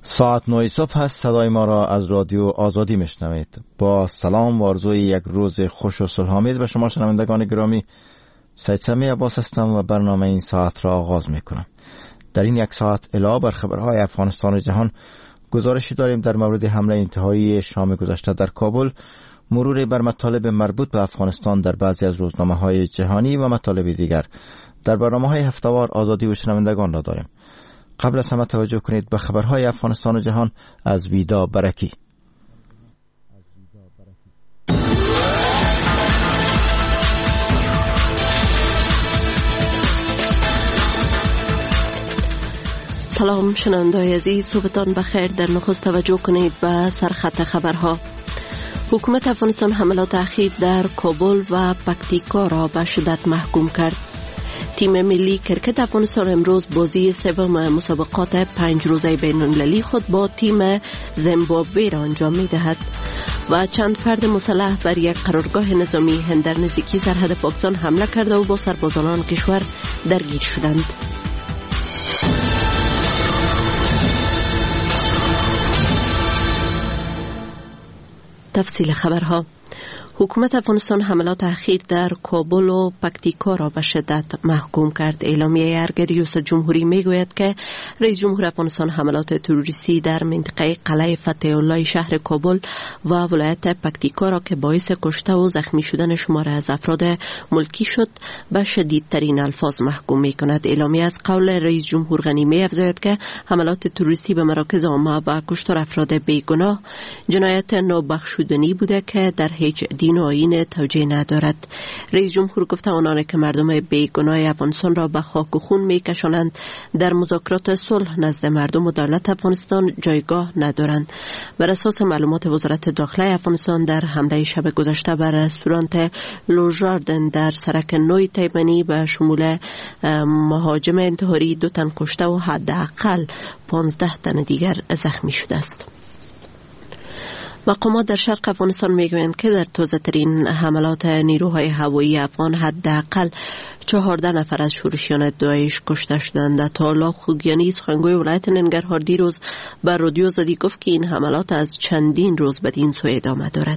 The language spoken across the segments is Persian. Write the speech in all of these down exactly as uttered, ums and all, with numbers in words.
ساعت نه صبح هست. صدای ما را از رادیو آزادی میشنوید. با سلام و آرزوی یک روز خوش و صلح‌آمیز به شما شنوندگان گرامی، سید سمیع عباس هستم و برنامه این ساعت را آغاز میکنم. در این یک ساعت علاوه بر خبرهای افغانستان و جهان، گزارشی داریم در مورد حمله انتحاری شام گذشته در کابل، مروری بر مطالب مربوط به افغانستان در بعضی از روزنامه‌های جهانی و مطالب دیگر. در برنامه‌های هفته‌وار آزادی و شنوندگان را داریم. قبل از همه توجه کنید به خبرهای افغانستان و جهان از ویدا برکی. سلام شنونده‌های عزیز، صبحتان بخیر. در نخست توجه کنید به سرخط خبرها. حکومت افغانستان حملات اخیر در کابل و پکتیکا را به شدت محکوم کرد. تیم ملی کرکت افغانستان امروز بازی سوم مسابقات پنج روزه بین المللی خود با تیم زیمبابوه را انجام می دهد و چند فرد مسلح بر یک قرارگاه نظامی هند در نزدیکی سرحد پاکستان حمله کرده و با سربازان آن کشور درگیر شدند. تفصیل خبرها. حکومت افغانستان حملات اخیر در کابل و پکتیکا را به شدت محکوم کرد. اعلامیه ارگ ریاست جمهوری میگوید که رئیس جمهور افغانستان حملات تروریستی در منطقه قلعه فتح الله شهر کابل و ولایت پکتیکا را که باعث کشته و زخمی شدن شمار از افراد ملکی شد به شدیدترین الفاظ محکوم می کند. اعلامیه از قول رئیس جمهور غنی می افزاید که حملات تروریستی به مراکز عامه و کشتار افراد بیگناه جنایت نابخشودنی بوده که در هیچ دین و آیین توجیه ندارد. رئیس جمهور گفته آنانی که مردم بیگناه افغانستان را به خاک و خون میکشانند در مذاکرات صلح نزد مردم و دولت افغانستان جایگاه ندارند. بر اساس معلومات وزارت داخله افغانستان در حمله شب گذشته بر رستوران لوژاردن در سرک نوی تیمنی به شمول مهاجم انتحاری دو تن کشته و حداقل پانزده تن دیگر زخمی شده است. مقامات در شرق افغانستان میگویند که در تازه ترین حملات نیروهای هوایی افغان حداقل چهارده نفر از شورشیان داعش کشته شدند. طالا خوگیانی سخنگوی ولایت ننگرهار دیروز بر رادیو آزادی گفت که این حملات از چندین روز بدین سو ادامه دارد.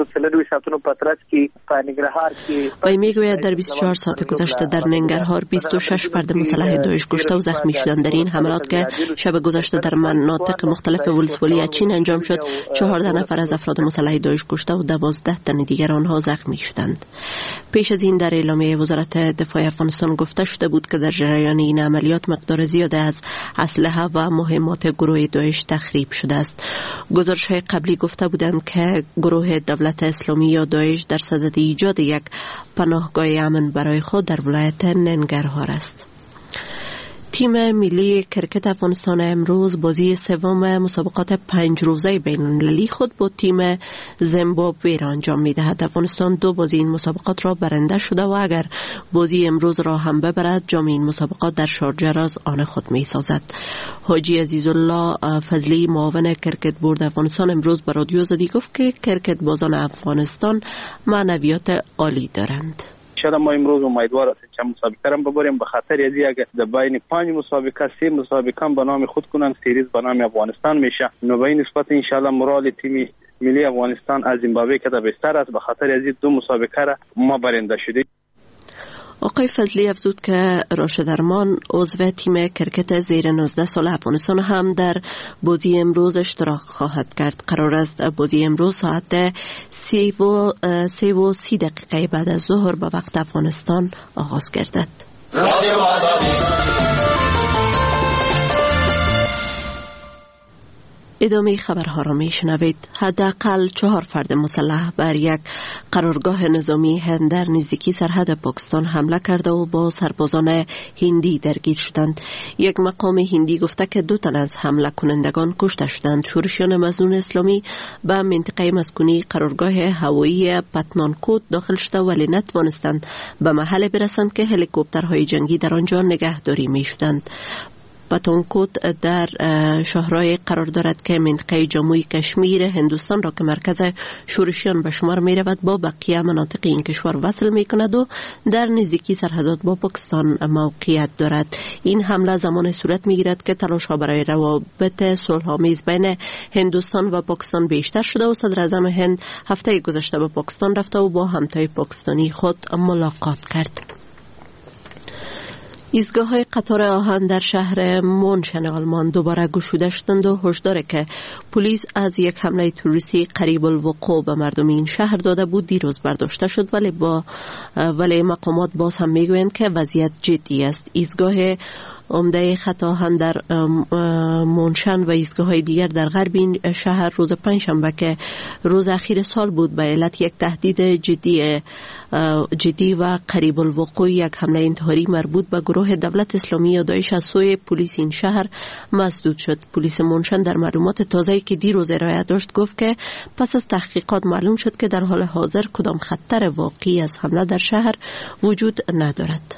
وی میگوید در بیست و چهار ساعت گذشته در ننگرهار بیست و شش فرد مسلح داعش کشته و زخمی شدند. در این حملات که شب گذشته در مناطق مختلف ولسوالی چین انجام شد، چهارده نفر از افراد مسلح داعش کشته و دوازده تن دیگر آنها زخمی شدند. پیش از این در اعلامیه وزارت دفاع افغانستان گفته شده بود که در جریان این عملیات مقدار زیادی از اسلحه و مهمات گروه داعش تخریب شده است. گزارش‌های قبلی گفته بودند که گروه دولت اسلامی یا داعش در صدد ایجاد یک پناهگاه امن برای خود در ولایت ننگرهار است. تیم ملی کرکت افغانستان امروز بازی سوم مسابقات پنج روزه بین المللی خود با تیم زیمبابوه را انجام می دهد. افغانستان دو بازی این مسابقات را برنده شده و اگر بازی امروز را هم ببرد جام این مسابقات در شارجه را از آن خود می سازد. حاجی عزیزالله فضلی معاون کرکت بورد افغانستان امروز به رادیو آزادی گفت که کرکت بازان افغانستان معنویات عالی دارند. شاید ما امروز امیدوار هستیم که مسابقه را ببریم، به خاطر از اینکه در بین پنج مسابقه سه مسابقه به نام خود کنن، سریز به نام افغانستان میشه. نو به این نسبت ان شاء الله مراد تیم ملی افغانستان از زیمبابوه که در بهتر است، به خاطر از این دو مسابقه را ما برنده شدیم. آقای فضلی افزود که راشد ارمان عضو تیم کرکت زیر نوزده سال افغانستان هم در بازی امروز اشتراک خواهد کرد. قرار است بازی امروز ساعت سی و سی و سی دقیقه بعد از ظهر به وقت افغانستان آغاز گردد. ادامه خبرها را می شنوید. حداقل چهار فرد مسلح بر یک قرارگاه نظامی هند در نزدیکی سرحد پاکستان حمله کرده و با سربازان هندی درگیر شدند. یک مقام هندی گفته که دو تن از حمله کنندگان کشته شدند. شورشیان مظنون اسلامی به منطقه مسکونی قرارگاه هوایی پتنانکوت داخل شده ولی نتوانستند به محل برسند که هلیکوپترهای جنگی در آنجا نگهداری می شدند. پتانکوت در شهرهای قرار دارد که منطقه جمهوری کشمیر هندوستان را که مرکز شورشیان به شمار می رود با بقیه مناطق این کشور وصل می کند و در نزدیکی سرحدات با پاکستان موقعیت دارد. این حمله زمان صورت می گیرد که تلاش ها برای روابط صلح‌آمیز بین هندوستان و پاکستان بیشتر شده و صدر اعظم هند هفته گذشته به پاکستان رفته و با همتای پاکستانی خود ملاقات کرد. ایستگاه‌های قطار آهن در شهر مونشن آلمان دوباره گشوده شدند و هشدار که پلیس از یک حمله تروریستی قریب الوقوع به مردم این شهر داده بود دیروز برداشته شد، ولی با ولی مقامات باز هم میگویند که وضعیت جدی است. ایستگاه عمده خط آهن در مونشن و ایستگاه‌های دیگر در غرب این شهر روز پنجشنبه که روز اخیر سال بود به علت یک تهدید جدی جدی و قریب الوقوع یک حمله انتحاری مربوط به گروه دولت اسلامی یا داعش از سوی پلیس این شهر مسدود شد. پلیس مونشن در معلومات تازه‌ای که دیروز ارائه داشت گفت که پس از تحقیقات معلوم شد که در حال حاضر کدام خطر واقعی از حمله در شهر وجود ندارد.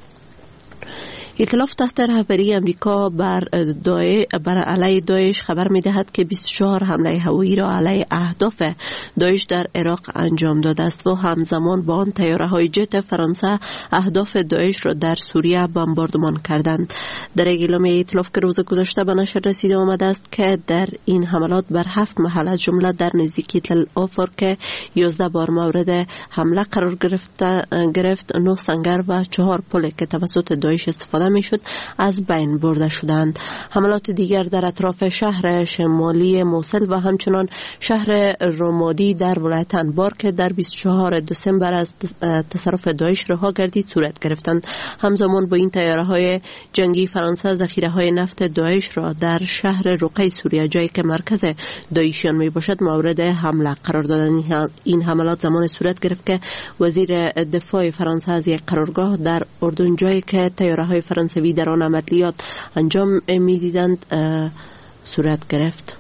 ائتلاف تحت رهبری امریکا بر داعش بر علیه داعش خبر می‌دهد که بیست و چهار حمله هوایی را علیه اهداف داعش در عراق انجام داده است و همزمان با آن طیاره‌های جت فرانسه اهداف داعش را در سوریه بمباردمان کردند. در اعلامیه ائتلاف که روز گذشته به نشر رسیده آمده است که در این حملات بر هفت محل از جمله در نزدیکی تل آفر که یازده بار مورد حمله قرار گرفته گرفت، نه سنگر و چهار پل که توسط داعش استفاده میشد از بین برده شدند. حملات دیگر در اطراف شهر شمالی موصل و همچنان شهر رمادی در ولایت انبار که در بیست و چهارم دسامبر از تصرف داعش رها گردید صورت گرفتند. همزمان با این طیاره‌های جنگی فرانسه ذخیره‌های نفت داعش را در شهر رقه سوریه جایی که مرکز داعشیان می باشد مورد حمله قرار دادند. این حملات زمان صورت گرفت که وزیر دفاع فرانسه از یک قرارگاه در اردن جایی که طیاره‌های فرانسوی در آن عملیات انجام می‌دیدند صورت گرفت.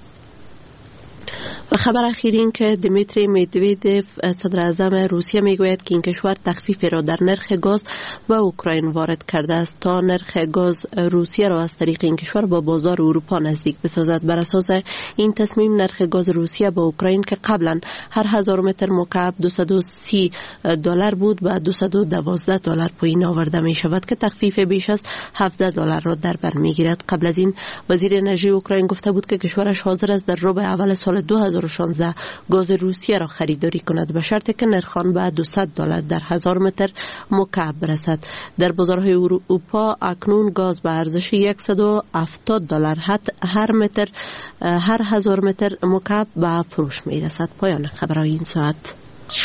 و خبر اخیر این که دمیتری مدودوف صدر اعظم روسیه میگوید که این کشور تخفیف را در نرخ گاز به اوکراین وارد کرده است تا نرخ گاز روسیه را از طریق این کشور با بازار اروپا نزدیک بسازد. بر اساس این تصمیم نرخ گاز روسیه به اوکراین که قبلا هر هزار متر مکعب دویست و سی دلار بود به دویست و دوازده دلار پایین آورده می شود که تخفیف بیش از هفده دلار را در بر میگیرد. قبل از این وزیر انرژی اوکراین گفته بود که کشورش حاضر است در ربع اول سال دو هزار و شانزده گاز روسیه را خریداری کند به شرطی که نرخ آن به دویست دلار در هزار متر مکعب برسد. در بازارهای اروپا اکنون گاز به ارزش صد و هفتاد دلار هر متر هر هزار متر مکعب به فروش می رسد. پایان خبرهای این ساعت.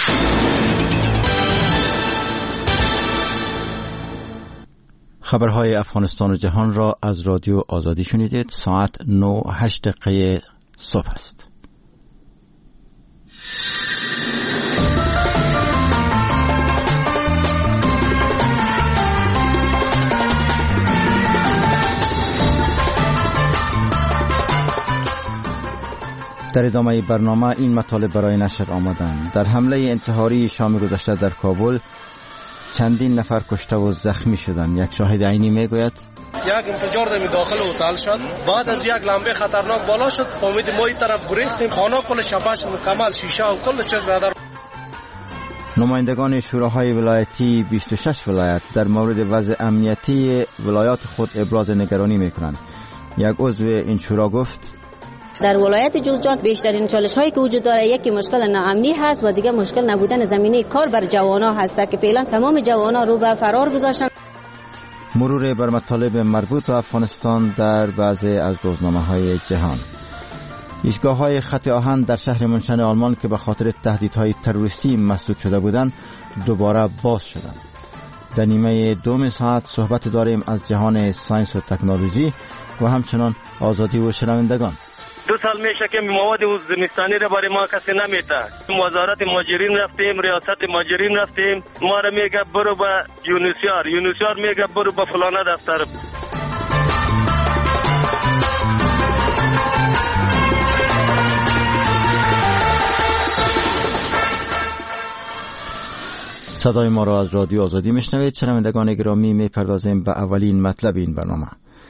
خبرهای افغانستان و جهان را از رادیو آزادی شنیدید. ساعت نه و هشت دقیقه صبح است. در ادامه برنامه این مطالب برای نشر آمدند. در حمله انتحاری شام گذشته در کابل چندین نفر کشته و زخمی شدند. یک شاهد عینی میگوید یک انفجار در داخل هتل شد، بعد از یک لمبه خطرناک بالا شد، فهمید ما این طرف گریختیم، خانه کل شبش مکمل شیشه و کل چیز در. نمایندگان شوراهای ولایتی بیست و شش ولایت در مورد وضع امنیتی ولایات خود ابراز نگرانی میکنند. یک عضو این شورا گفت در ولایت جوزجان بیشترین چالش هایی که وجود داره یکی مشکل ناامنی هست و دیگه مشکل نبودن زمینه کار بر جوانا هست که فعلا تمام جوانا رو به فرار گذاشتن. مرور بر مطالب مربوط به افغانستان در بعضی از روزنامه‌های جهان. ایستگاه‌های خط آهن در شهر مونشن آلمان که به خاطر تهدیدهای تروریستی مسدود شده بودند دوباره باز شدند. در نیمه دوم ساعت صحبت داریم از جهان ساینس و تکنولوژی و همچنان آزادی و شنوندگان. دو سال میشه که مواد زمستانی را برای ما کسی نمیده. وزارت مهاجرین رفتیم، ریاست مهاجرین رفتیم، ما را میگه برو به یونیسیار، یونیسیار میگه برو به فلانه دفتر. صدای ما را از رادیو آزادی میشنوید. شنوندگان گرامی، میپردازیم به اولین مطلب این برنامه.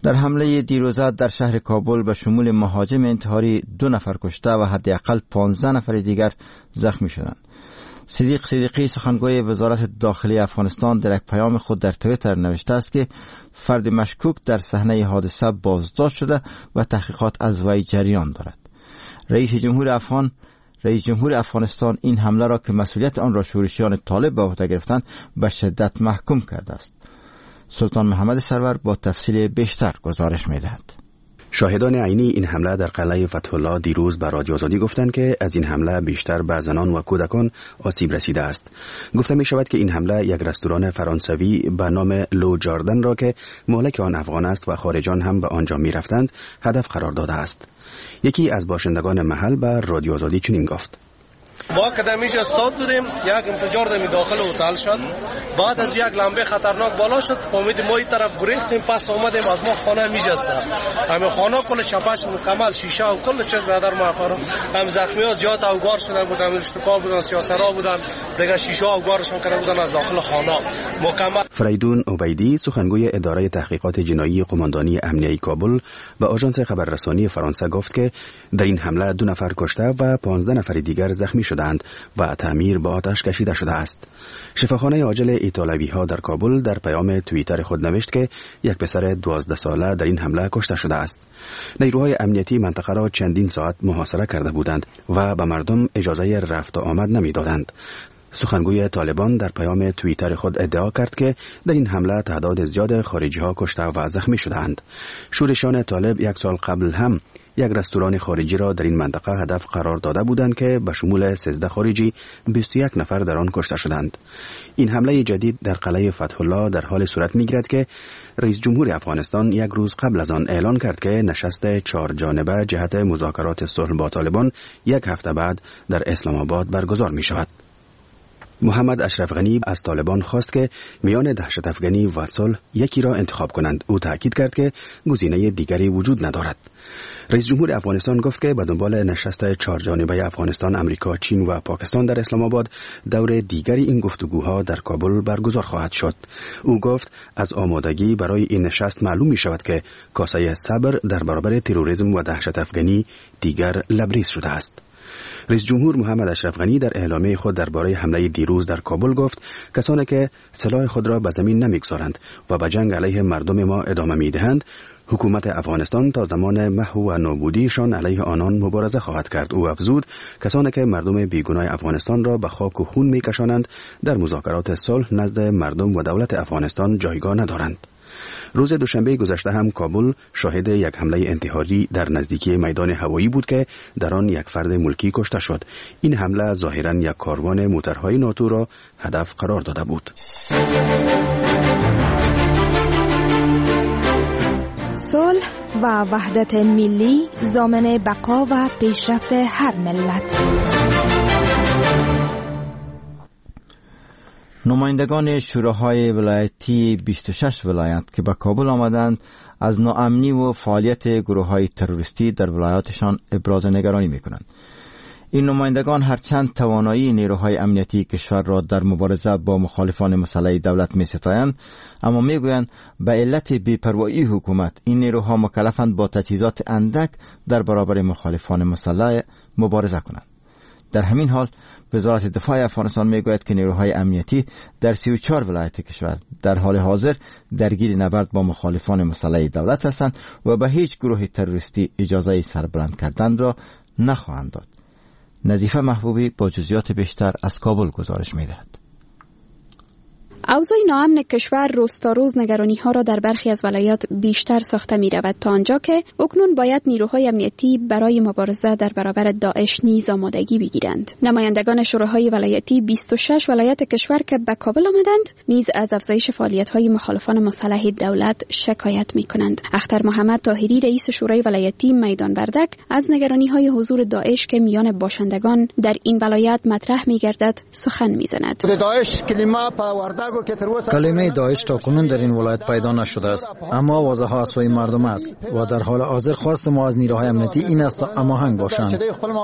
در حمله دیروزه در شهر کابل به شمول مهاجم انتحاری دو نفر کشته و حداقل پانزده نفر دیگر زخمی شدند. صدیق صدیقی سخنگوی وزارت داخلی افغانستان در یک پیام خود در توییتر نوشته است که فرد مشکوک در صحنه حادثه بازداشت شده و تحقیقات از وی جریان دارد. رئیس جمهور افغان رئیس جمهور افغانستان این حمله را که مسئولیت آن را شورشیان طالب به عهده گرفتند به شدت محکوم کرده است. سلطان محمد سرور با تفصیل بیشتر گزارش می‌دهد. شاهدان عینی این حمله در قلعه فتح الله دیروز به رادیو آزادی گفتند که از این حمله بیشتر به زنان و کودکان آسیب رسیده است. گفته می شود که این حمله یک رستوران فرانسوی به نام لو جاردن را که مالک آن افغان است و خارجان هم به آنجا می رفتند هدف قرار داده است. یکی از باشندگان محل به رادیو آزادی چنین گفت: ما که دمیش استاد بودیم، یک انفجار دمی داخل هتل شد. بعد از یک لمبه خطرناک بالا شد، فهمیدیم ما این طرف گریختیم، پس آمدیم از ما خانه میجسته. همه خانه کل چپش مکمل شیشه و کل چیز به در ما خورد. هم زخمی ها زیاد اوگار شده بودن، اشتکا بودن، سیاسرا بودن، دیگه شیشه اوگارشون کرده بودن از داخل خانه مکمل. فریدون عبیدی سخنگوی اداره تحقیقات جنایی قماندانی امنیه کابل به آژانس خبررسانی فرانسه گفت که در این حمله دو نفر کشته و پانزده نفر دیگر زخمی شدند و تعمیر به آتش کشیده شده است. شفاخانه عاجل ایتالوی ها در کابل در پیام توییتر خود نوشت که یک پسر دوازده ساله در این حمله کشته شده است. نیروهای امنیتی منطقه را چندین ساعت محاصره کرده بودند و به مردم اجازه رفت و آمد نمیدادند. سخنگوی طالبان در پیام توییتر خود ادعا کرد که در این حمله تعداد زیاد خارجی ها کشته و زخمی شدند. شورشیان طالب یک سال قبل هم یک رستوران خارجی را در این منطقه هدف قرار داده بودند که به شمول سیزده خارجی بیست و یک نفر در آن کشته شدند. این حمله جدید در قلعه فتح الله در حال صورت می‌گیرد که رئیس جمهور افغانستان یک روز قبل از آن اعلان کرد که نشست چهار جانبه جهت مذاکرات صلح با طالبان یک هفته بعد در اسلام آباد برگزار می شود. محمد اشرف غنی از طالبان خواست که میان دهشت افغانی و صلح یکی را انتخاب کنند. او تاکید کرد که گزینه دیگری وجود ندارد. رئیس جمهور افغانستان گفت که به دنبال نشست چهار جانبه افغانستان، امریکا، چین و پاکستان در اسلام آباد دور دیگری این گفتگوها در کابل برگزار خواهد شد. او گفت از آمادگی برای این نشست معلوم می شود که کاسه صبر در برابر تروریسم و دهشت افغانی دیگر لبریز شده است. رئیس جمهور محمد اشرف غنی در اعلامیه خود درباره حمله دیروز در کابل گفت کسانی که سلاح خود را به زمین نمیگذارند و به جنگ علیه مردم ما ادامه میدهند، حکومت افغانستان تا زمان محو و نابودیشان علیه آنان مبارزه خواهد کرد. او افزود کسانی که مردم بیگناه افغانستان را به خاک و خون میکشانند در مذاکرات صلح نزد مردم و دولت افغانستان جایگاه ندارند. روز دوشنبه گذشته هم کابل شاهد یک حمله انتحاری در نزدیکی میدان هوایی بود که در آن یک فرد ملکی کشته شد. این حمله ظاهراً یک کاروان موترهای ناتو را هدف قرار داده بود. صلح و وحدت ملی ضامن بقا و پیشرفت هر ملت. نمایندگان شوراهای ولایتی بیست و شش ولایت که به کابل آمدند از ناامنی و فعالیت گروه‌های تروریستی در ولایاتشان ابراز نگرانی می‌کنند. این نمایندگان هرچند توانایی نیروهای امنیتی کشور را در مبارزه با مخالفان مسلح دولت می‌ستایند، اما می‌گویند به علت بی‌پروایی حکومت این نیروها مکلفند با تجهیزات اندک در برابر مخالفان مسلح مبارزه کنند. در همین حال وزارت دفاع افغانستان میگوید که نیروهای امنیتی در سی و چهار ولایت کشور در حال حاضر درگیر نبرد با مخالفان مسلح دولت هستند و به هیچ گروه تروریستی اجازه سربلند کردن را نخواهند داد. نظیفه محبوبی با جزئیات بیشتر از کابل گزارش میدهد. اوضاع ناامن کشور روز تا روز نگرانی ها را در برخی از ولایات بیشتر ساخته می رود تا آنجا که اکنون باید نیروهای امنیتی برای مبارزه در برابر داعش نیز آمادگی بگیرند. نمایندگان شوراهای ولایتی بیست و شش ولایت کشور که به کابل آمدند نیز از افزایش فعالیت های مخالفان مسلح دولت شکایت می کنند. اختر محمد طاهری رئیس شورای ولایتی میدان وردک از نگرانی های حضور داعش که میان باشندگان در این ولایت مطرح می گردد سخن می زند. داعش کلمه په وردګو کلمه داعش تا کنون در این ولایت پیدا نشده است، اما واضح از سوی مردم است و در حال حاضر خواست ما از نیروهای امنیتی این است تا هماهنگ باشند.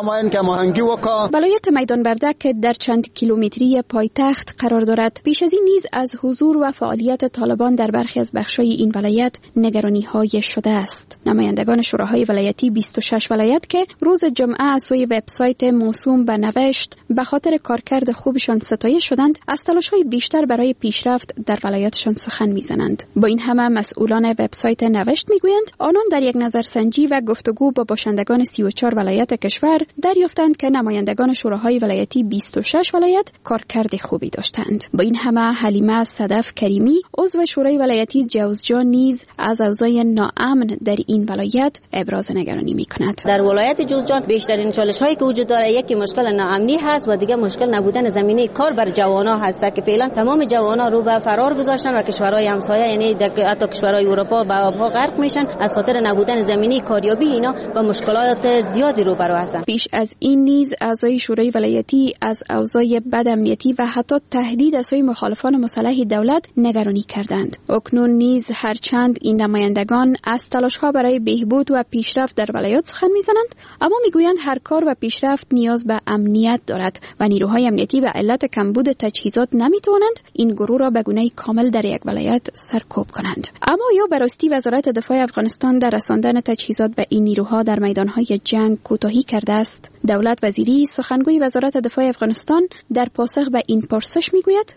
ولایت میدان وردک که در چند کیلومتری پایتخت قرار دارد، پیش از این نیز از حضور و فعالیت طالبان در برخی از بخش‌های این ولایت نگرانی‌های شده است. نمایندگان شوراهای ولایتی بیست و شش ولایت که روز جمعه از سوی وبسایت موسوم به نوشت به خاطر کارکرد خوبشان ستایش شدند، از تلاش‌های بیشتر برای پیشرفت در ولایتشان سخن می‌زنند. با این همه مسئولان وبسایت نوشت می‌گویند آنان در یک نظرسنجی و گفتگو با باشندگان سی و چهار ولایت کشور دریافتند که نمایندگان شوراهای ولایتی بیست و شش ولایت کارکرد خوبی داشتند. با این همه حلیمه صدف کریمی عضو شورای ولایتی جوزجان نیز از اوضاع ناامن در این ولایت ابراز نگرانی می‌کند. در ولایت جوزجان بیشترین چالش‌هایی که وجود داره یکی مشکل ناامنی هست و دیگه مشکل نبودن زمینه کار بر جوانان هست که فعلا تمام جوانان رو به فرار گذاشتن و کشورهای همسایه یعنی حتی کشورهای اروپا به آبها غرق میشن از خاطر نبودن زمینه کاریابی. اینا با مشکلات زیادی روبرو هستند. پیش از این نیز اعضای شورای ولایتی از اوضاع بد امنیتی و حتی تهدید از سوی مخالفان مسلح دولت نگرانی کردند. اکنون نیز هرچند این نمایندگان از تلاش‌ها برای بهبود و پیشرفت در ولایت سخن می‌زنند، اما میگویند هر کار و پیشرفت نیاز به امنیت دارد و نیروهای امنیتی به علت کمبود تجهیزات نمی‌توانند این گروه را به گونه کامل در یک ولایت سرکوب کنند. اما یا براستی وزارت دفاع افغانستان در رساندن تجهیزات به این نیروها در میدان‌های جنگ کوتاهی کرده است؟ دولت وزیری سخنگوی وزارت دفاع افغانستان در پاسخ به این پرسش میگوید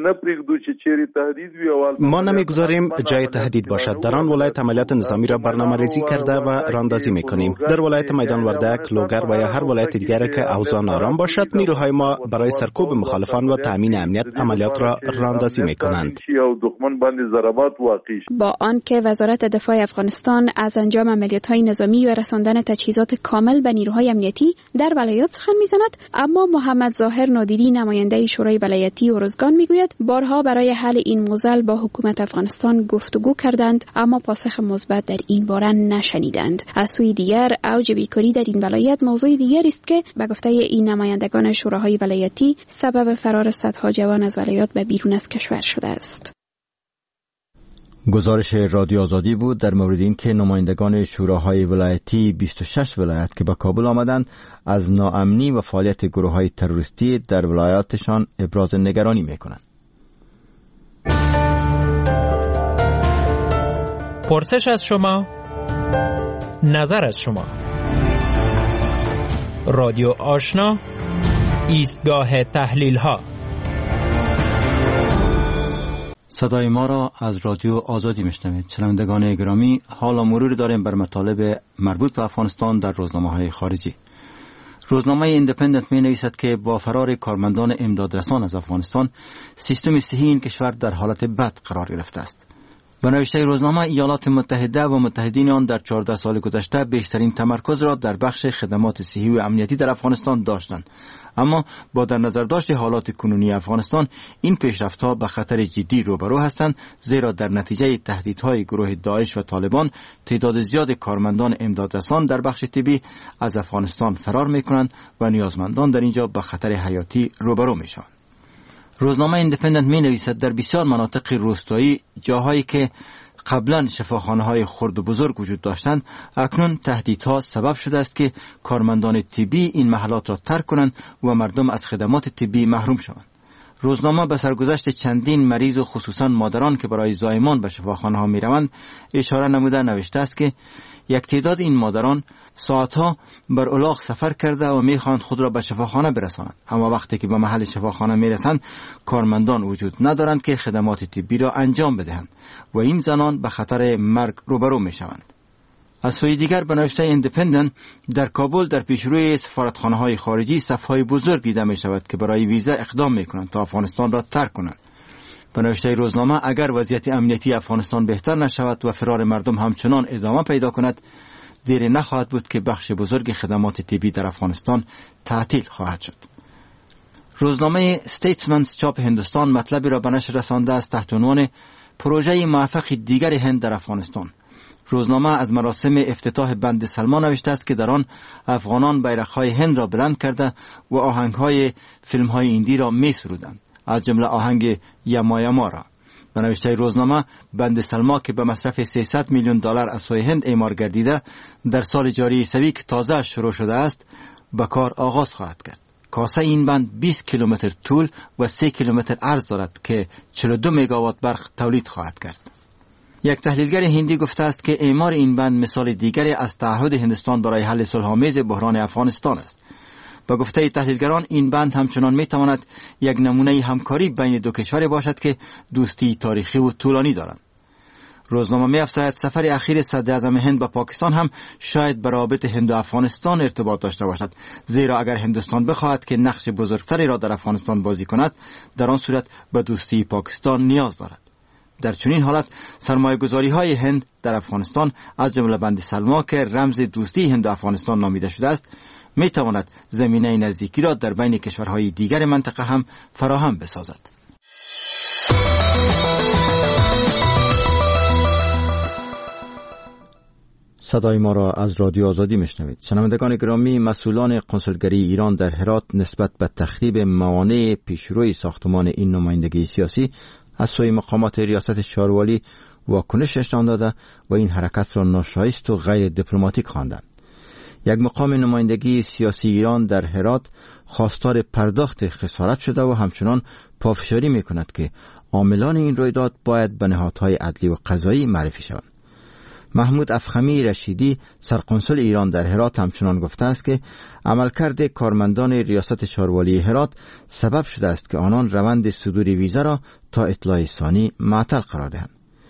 ما نمیگذاریم جای تهدید باشد. در آن ولایت عملیات نظامی را برنامه‌ریزی کرده و راندازی میکنیم. در ولایت میدان وردک، لوگر و یا هر ولایت دیگری که اوضاع نارام باشد، نیروهای ما برای سرکوب مخالفان و تامین امنیت عملیات را راندازی میکنند. با آنکه وزارت دفاع افغانستان از انجام عملیات‌های نظامی و رساندن تجهیزات کامل به نیروهای امنیتی در ولایات سخن میزند، اما محمد ظاهر نادری نماینده شورای ولایتی ارزگان میگوید بارها برای حل این موضوع با حکومت افغانستان گفتگو کردند، اما پاسخ مثبت در این باره نشنیدند. از سوی دیگر اوج بیکاری در این ولایت موضوع دیگری است که به گفته این نمایندگان شوراهای ولایتی سبب فرار صدها جوان از ولایات به بیرون از کشور شده است. گزارش رادیو آزادی بود در مورد اینکه نمایندگان شوراهای ولایتی بیست و شش ولایت که به کابل آمدند از ناامنی و فعالیت گروه‌های تروریستی در ولایاتشان ابراز نگرانی می‌کنند. پرسش از شما، نظر از شما. رادیو آشنا، ایستگاه تحلیل‌ها. صدای ما را از رادیو آزادی میشنوید. شنوندگان گرامی، حالا مرور داریم بر مطالب مربوط به افغانستان در روزنامه‌های خارجی. روزنامه ایندیپندنت می نویسد که با فرار کارمندان امدادرسان از افغانستان، سیستم صحی این کشور در حالت بد قرار گرفته است. به نوشته روزنامه، ایالات متحده و متحدین آن در چهارده سال گذشته بیشترین تمرکز را در بخش خدمات صحی و امنیتی در افغانستان داشتند، اما با در نظر داشت حالات کنونی افغانستان، این پیشرفت‌ها به خطر جدی روبرو هستند، زیرا در نتیجه تهدیدهای گروه داعش و طالبان تعداد زیاد کارمندان امدادرسان در بخش طبی از افغانستان فرار می‌کنند و نیازمندان در اینجا به خطر حیاتی روبرو می‌شوند. روزنامه ایندیپندنت می نویسد در بسیار مناطق روستایی، جاهایی که قبلا شفاخانه‌های خرد و بزرگ وجود داشتند، اکنون تهدیدها سبب شده است که کارمندان طبی این محلات را ترک کنند و مردم از خدمات طبی محروم شوند. روزنامه به سرگذشت چندین مریض و خصوصا مادران که برای زایمان به شفاخانه‌ها می‌روند اشاره نموده نوشته است که یک تعداد این مادران ساعتها بر الاغ سفر کرده و می‌خواهند خود را به شفاخانه برسانند، اما وقتی که به محل شفاخانه می‌رسند کارمندان وجود ندارند که خدمات طبی را انجام بدهند و این زنان به خطر مرگ روبرو می‌شوند. از سوی دیگر به نوشته ایندیپندنت، در کابل در پیشروی سفارتخانه‌های خارجی صف‌های بزرگ دیده می‌شود که برای ویزا اقدام می‌کنند تا افغانستان را ترک کنند. به نوشته روزنامه، اگر وضعیت امنیتی افغانستان بهتر نشود و فرار مردم همچنان ادامه پیدا کند، دیر نخواهد بود که بخش بزرگ خدمات طبی در افغانستان تعطیل خواهد شد. روزنامه ستیتسمنز چاپ هندوستان مطلبی را به نشر رسانده است تحت عنوان پروژه موفق دیگر هند در افغانستان. روزنامه از مراسم افتتاح بند سلما نوشته است که در آن افغانان بیرق‌های هند را بلند کرده و آهنگ‌های فیلم‌های هندی را می‌سرودند. از جمله آهنگ یما یما را. به نوشته روزنامه، بند سلما که به مصرف سیصد میلیون دلار از سوی هند اعمار گردیده در سال جاری سوی که تازه شروع شده است به کار آغاز خواهد کرد. کاسه این بند بیست کیلومتر طول و سه کیلومتر عرض دارد که چهل و دو مگاوات برق تولید خواهد کرد. یک تحلیلگر هندی گفته است که اعمار این بند مثال دیگری از تعهد هندوستان برای حل صلح‌آمیز بحران افغانستان است. با گفته تحلیلگران این بند همچنان میتواند یک نمونه همکاری بین دو کشور باشد که دوستی تاریخی و طولانی دارند. روزنامه می‌افزاید سفر اخیر صدر اعظم هند به پاکستان هم شاید به روابط هند و افغانستان ارتباط داشته باشد، زیرا اگر هندوستان بخواهد که نقش بزرگتری را در افغانستان بازی کند، در آن صورت به دوستی پاکستان نیاز دارد. در چنین حالت سرمایه‌گذاری های هند در افغانستان از جمله بند سلما که رمز دوستی هند و افغانستان نامیده شده است، می تواند زمینه نزدیکی را در بین کشورهای دیگر منطقه هم فراهم بسازد. صدای ما را از رادیو آزادی میشنوید. شنوندگان گرامی، مسئولان کنسولگری ایران در هرات نسبت به تخریب موانع پیشروی ساختمان این نمایندگی سیاسی از سوی مقامات ریاست شاروالی واکنش نشان داده و این حرکت را ناشایست و غیر دیپلماتیک خواندند. یک مقام نمایندگی سیاسی ایران در هرات خواستار پرداخت خسارت شده و همچنان پافشاری می کند که عاملان این رویداد باید به نهادهای عدلی و قضایی معرفی شوند. محمود افخمی رشیدی سرقنسول ایران در هرات همچنان گفته است که عملکرد کارمندان ریاست شاروالی هرات سبب شده است که آنان روند صدور ویزا را تا اطلاع ثانی معطل قرار دهند.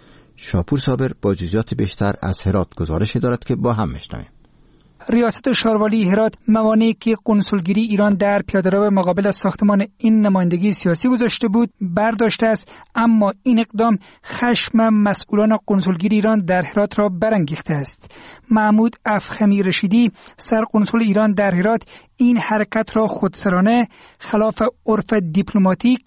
شاپور صابر با جزئیات بیشتر از هرات گزارش دارد که با هم میشنویم. ریاست شاروالی هرات موانعی که کنسولگری ایران در پیاده‌رو مقابل ساختمان این نمایندگی سیاسی گذاشته بود برداشته است، اما این اقدام خشم مسئولان کنسولگری ایران در هرات را برانگیخته است. محمود افخمی رشیدی سرقنسول ایران در هرات این حرکت را خودسرانه، خلاف عرف دیپلماتیک،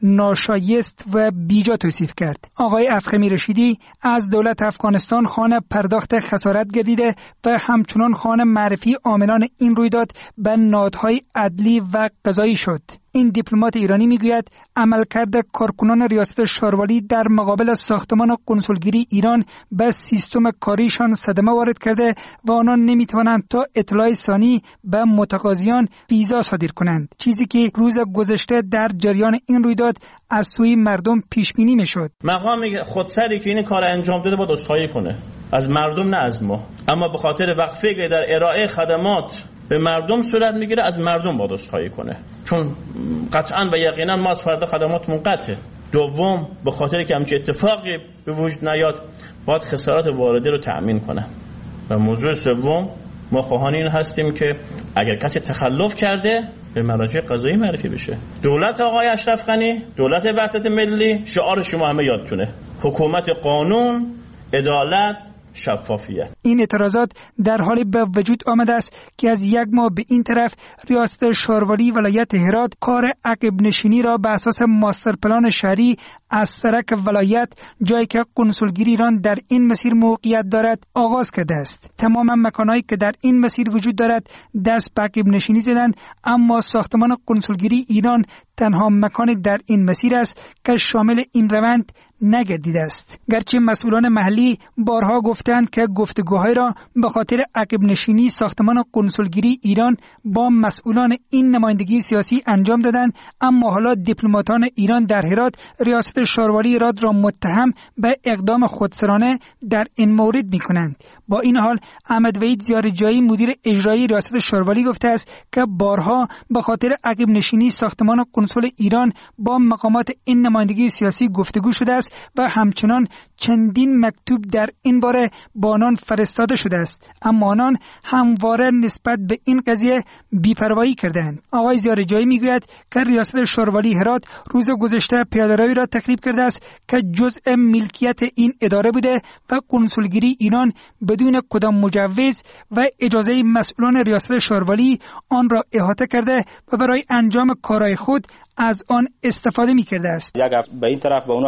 ناشایست و بیجا توصیف کرد. آقای افخمی رشیدی از دولت افغانستان خواهان پرداخت خسارت گردیده و همچنان خواهان معرفی عاملان این رویداد به نهادهای عدلی و قضایی شد. این دیپلمات ایرانی میگوید عملکرد کارکنان ریاست شاروالی در مقابل ساختمان کنسولگری ایران به سیستم کاریشان صدمه وارد کرده و آنان نمیتوانند تا اطلاع ثانی به متقاضیان ویزا صادر کنند، چیزی که روز گذشته در جریان این رویداد از سوی مردم پیش بینی میشد. مقام خودسری که این کار انجام داده باید عذرخواهی کنه، از مردم نه از ما، اما به خاطر وقفه که در ارائه خدمات به مردم صورت میگیره از مردم باید عذرخواهی کنه، چون قطعا و یقینا ما از فردا خدماتمون قطعه. دوم، به خاطر که همچین اتفاقی به وجود نیاد باید خسارات وارده رو تأمین کنه. و موضوع سوم، ما خواهان این هستیم که اگر کسی تخلف کرده به مراجع قضایی معرفی بشه. دولت آقای اشرف غنی، دولت وحدت ملی، شعار شما همه یادتونه: حکومت قانون، عدالت، شفافیت. این اعتراضات در حالی به وجود آمده است که از یک ماه به این طرف ریاست شاروالی ولایت هرات کار عقب نشینی را به اساس ماستر پلان شهری از سرک ولایت، جایی که کنسولگری ایران در این مسیر موقعیت دارد، آغاز کرده است. تمام مکانهایی که در این مسیر وجود دارد دست به عقب نشینی زدند، اما ساختمان کنسولگری ایران تنها مکان در این مسیر است که شامل این روند نگردیده است. گرچه مسئولان محلی بارها گفتند که گفتگوهای را به خاطر عقب نشینی ساختمان کنسولگری ایران با مسئولان این نمایندگی سیاسی انجام دادند، اما حالا دیپلماتان ایران در هرات ریاست شاروالی هرات را متهم به اقدام خودسرانه در این مورد می‌کنند. با این حال احمد وحید زیارجایی مدیر اجرایی ریاست شاروالی گفته است که بارها به خاطر عقب نشینی ساختمان کنسول ایران با مقامات این نمایندگی سیاسی گفتگو شده است و همچنان چندین مکتوب در این باره با آنان فرستاده شده است، اما آنان همواره نسبت به این قضیه بی‌پروایی کردند. آقای زیارجایی میگوید که ریاست شاروالی هرات روز گذشته پیاده‌روی را تخریب کرده است که جزء ملکیت این اداره بوده و کنسولگری ایران بدون کدام مجوز و اجازه مسئولان ریاست شاروالی آن را احاطه کرده و برای انجام کارهای خود از آن استفاده می‌کرده است. یک به این طرف به اونها ابلاغ کرده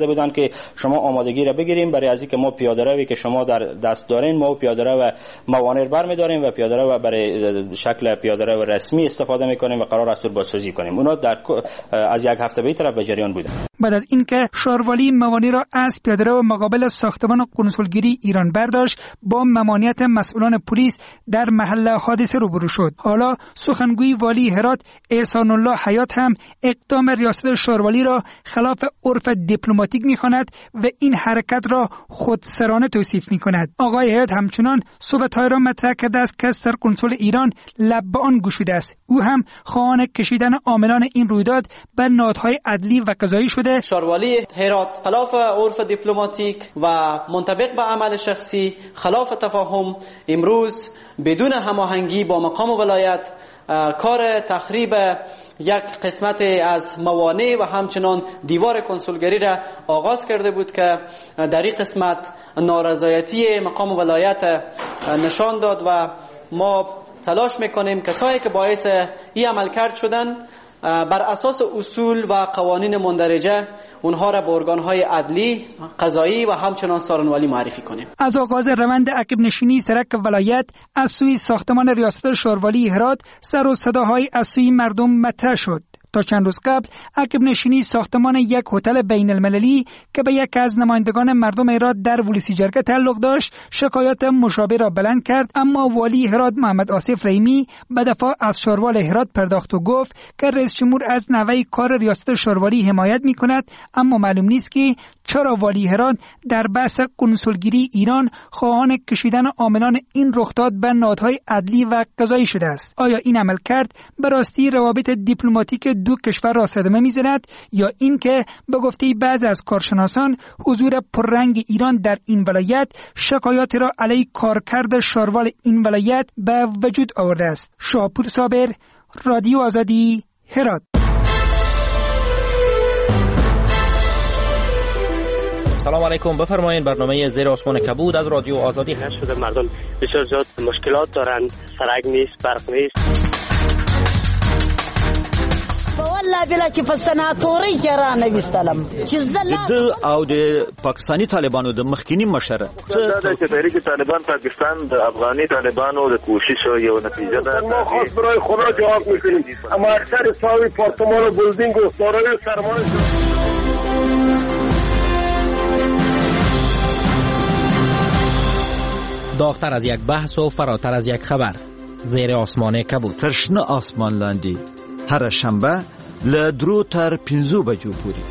کرده بودند که شما آمادگی را بگیریم برای از اینکه ما پیاده روی که شما در دست دارین ما پیاده رو موانع برمی‌داریم و پیاده رو برای شکل پیاده رو رسمی استفاده می‌کنیم و قرار است بازسازی کنیم. اونا در از یک هفته به طرف به جریان بودن. بعد از اینکه شاروالی موانع را از پیاده‌رو مقابل ساختمان کنسولگری ایران برداشت، با ممانعت مسئولان پلیس در محل حادثه روبرو شد. حالا سخنگوی والی هرات احسان الله حیات هم اقدام ریاست شاروالی را خلاف عرف دیپلماتیک می‌خواند و این حرکت را خودسرانه توصیف می‌کند. آقای حیات همچنان صحبت‌های را مطرح کرده است که سرکنسول ایران لب به آن گشوده است. او هم خواهان کشیدن عاملان این رویداد به نهادهای عدلی و قضایی شده. شاروالی هرات خلاف عرف دیپلماتیک و منطبق به عمل شخصی، خلاف تفاهم، امروز بدون هماهنگی با مقام ولایت کار تخریب یک قسمت از موانع و همچنان دیوار کنسولگری را آغاز کرده بود که در این قسمت نارضایتی مقام ولایت نشان داد و ما تلاش میکنیم کسایی که باعث این عملکرد شدن بر اساس اصول و قوانین مندرجه اونها را به ارگان‌های عدلی، قضایی و همچنان سارنوالی معرفی کنیم. از آغاز روند عقب نشینی سرک ولایت از سوی ساختمان ریاست شاروالی هرات سر و صداهای از سوی مردم مطرح شد. تا چند روز قبل عقب نشینی ساختمان یک هتل بین المللی که به یک از نمایندگان مردم هرات در ولسی جرگه تعلق داشت شکایات مشابه را بلند کرد، اما والی هرات محمد آصف رحیمی به دفاع از شاروال هرات پرداخت و گفت که رئیس جمهور از نحوه کار ریاست شاروالی حمایت می کند، اما معلوم نیست که چرا والی هرات در بحث کنسولگری ایران خواهان کشیدن عاملان این رخداد به نهادهای عدلی و قضایی شده است. آیا این عمل کرد به راستی روابط دیپلماتیک دو کشور را صدمه می‌زند یا اینکه به گفته بعضی از کارشناسان حضور پررنگ ایران در این ولایت شکایات را علیه کارکرد شاروال این ولایت به وجود آورده است؟ شاپور صابر، رادیو آزادی، هرات. سلام علیکم، بفرمایید. برنامه زیر آسمان کبود از رادیو آزادی هست. شده مردم بسیار زیاد مشکلات دارند، سرک نیست، برق نیست. والله بلا چې په سناتوري کې را نه وستلم چې زله او د پاکستانی طالبانو د مخکینی مشره دا چې تحریک طالبان پاکستان د افغاني طالبانو د کوشش یو نتیجه ده. ما خاص برای خدا جواب میکنیم، اما اکثر ساوی پارتمان و بلدینگ و دارای سرمایه داغتر از یک بحث و فراتر از یک خبر. زیر آسمان کبود. تشنه آسمان لاندی هر شنبه له درو تر پنځو بجو پورې.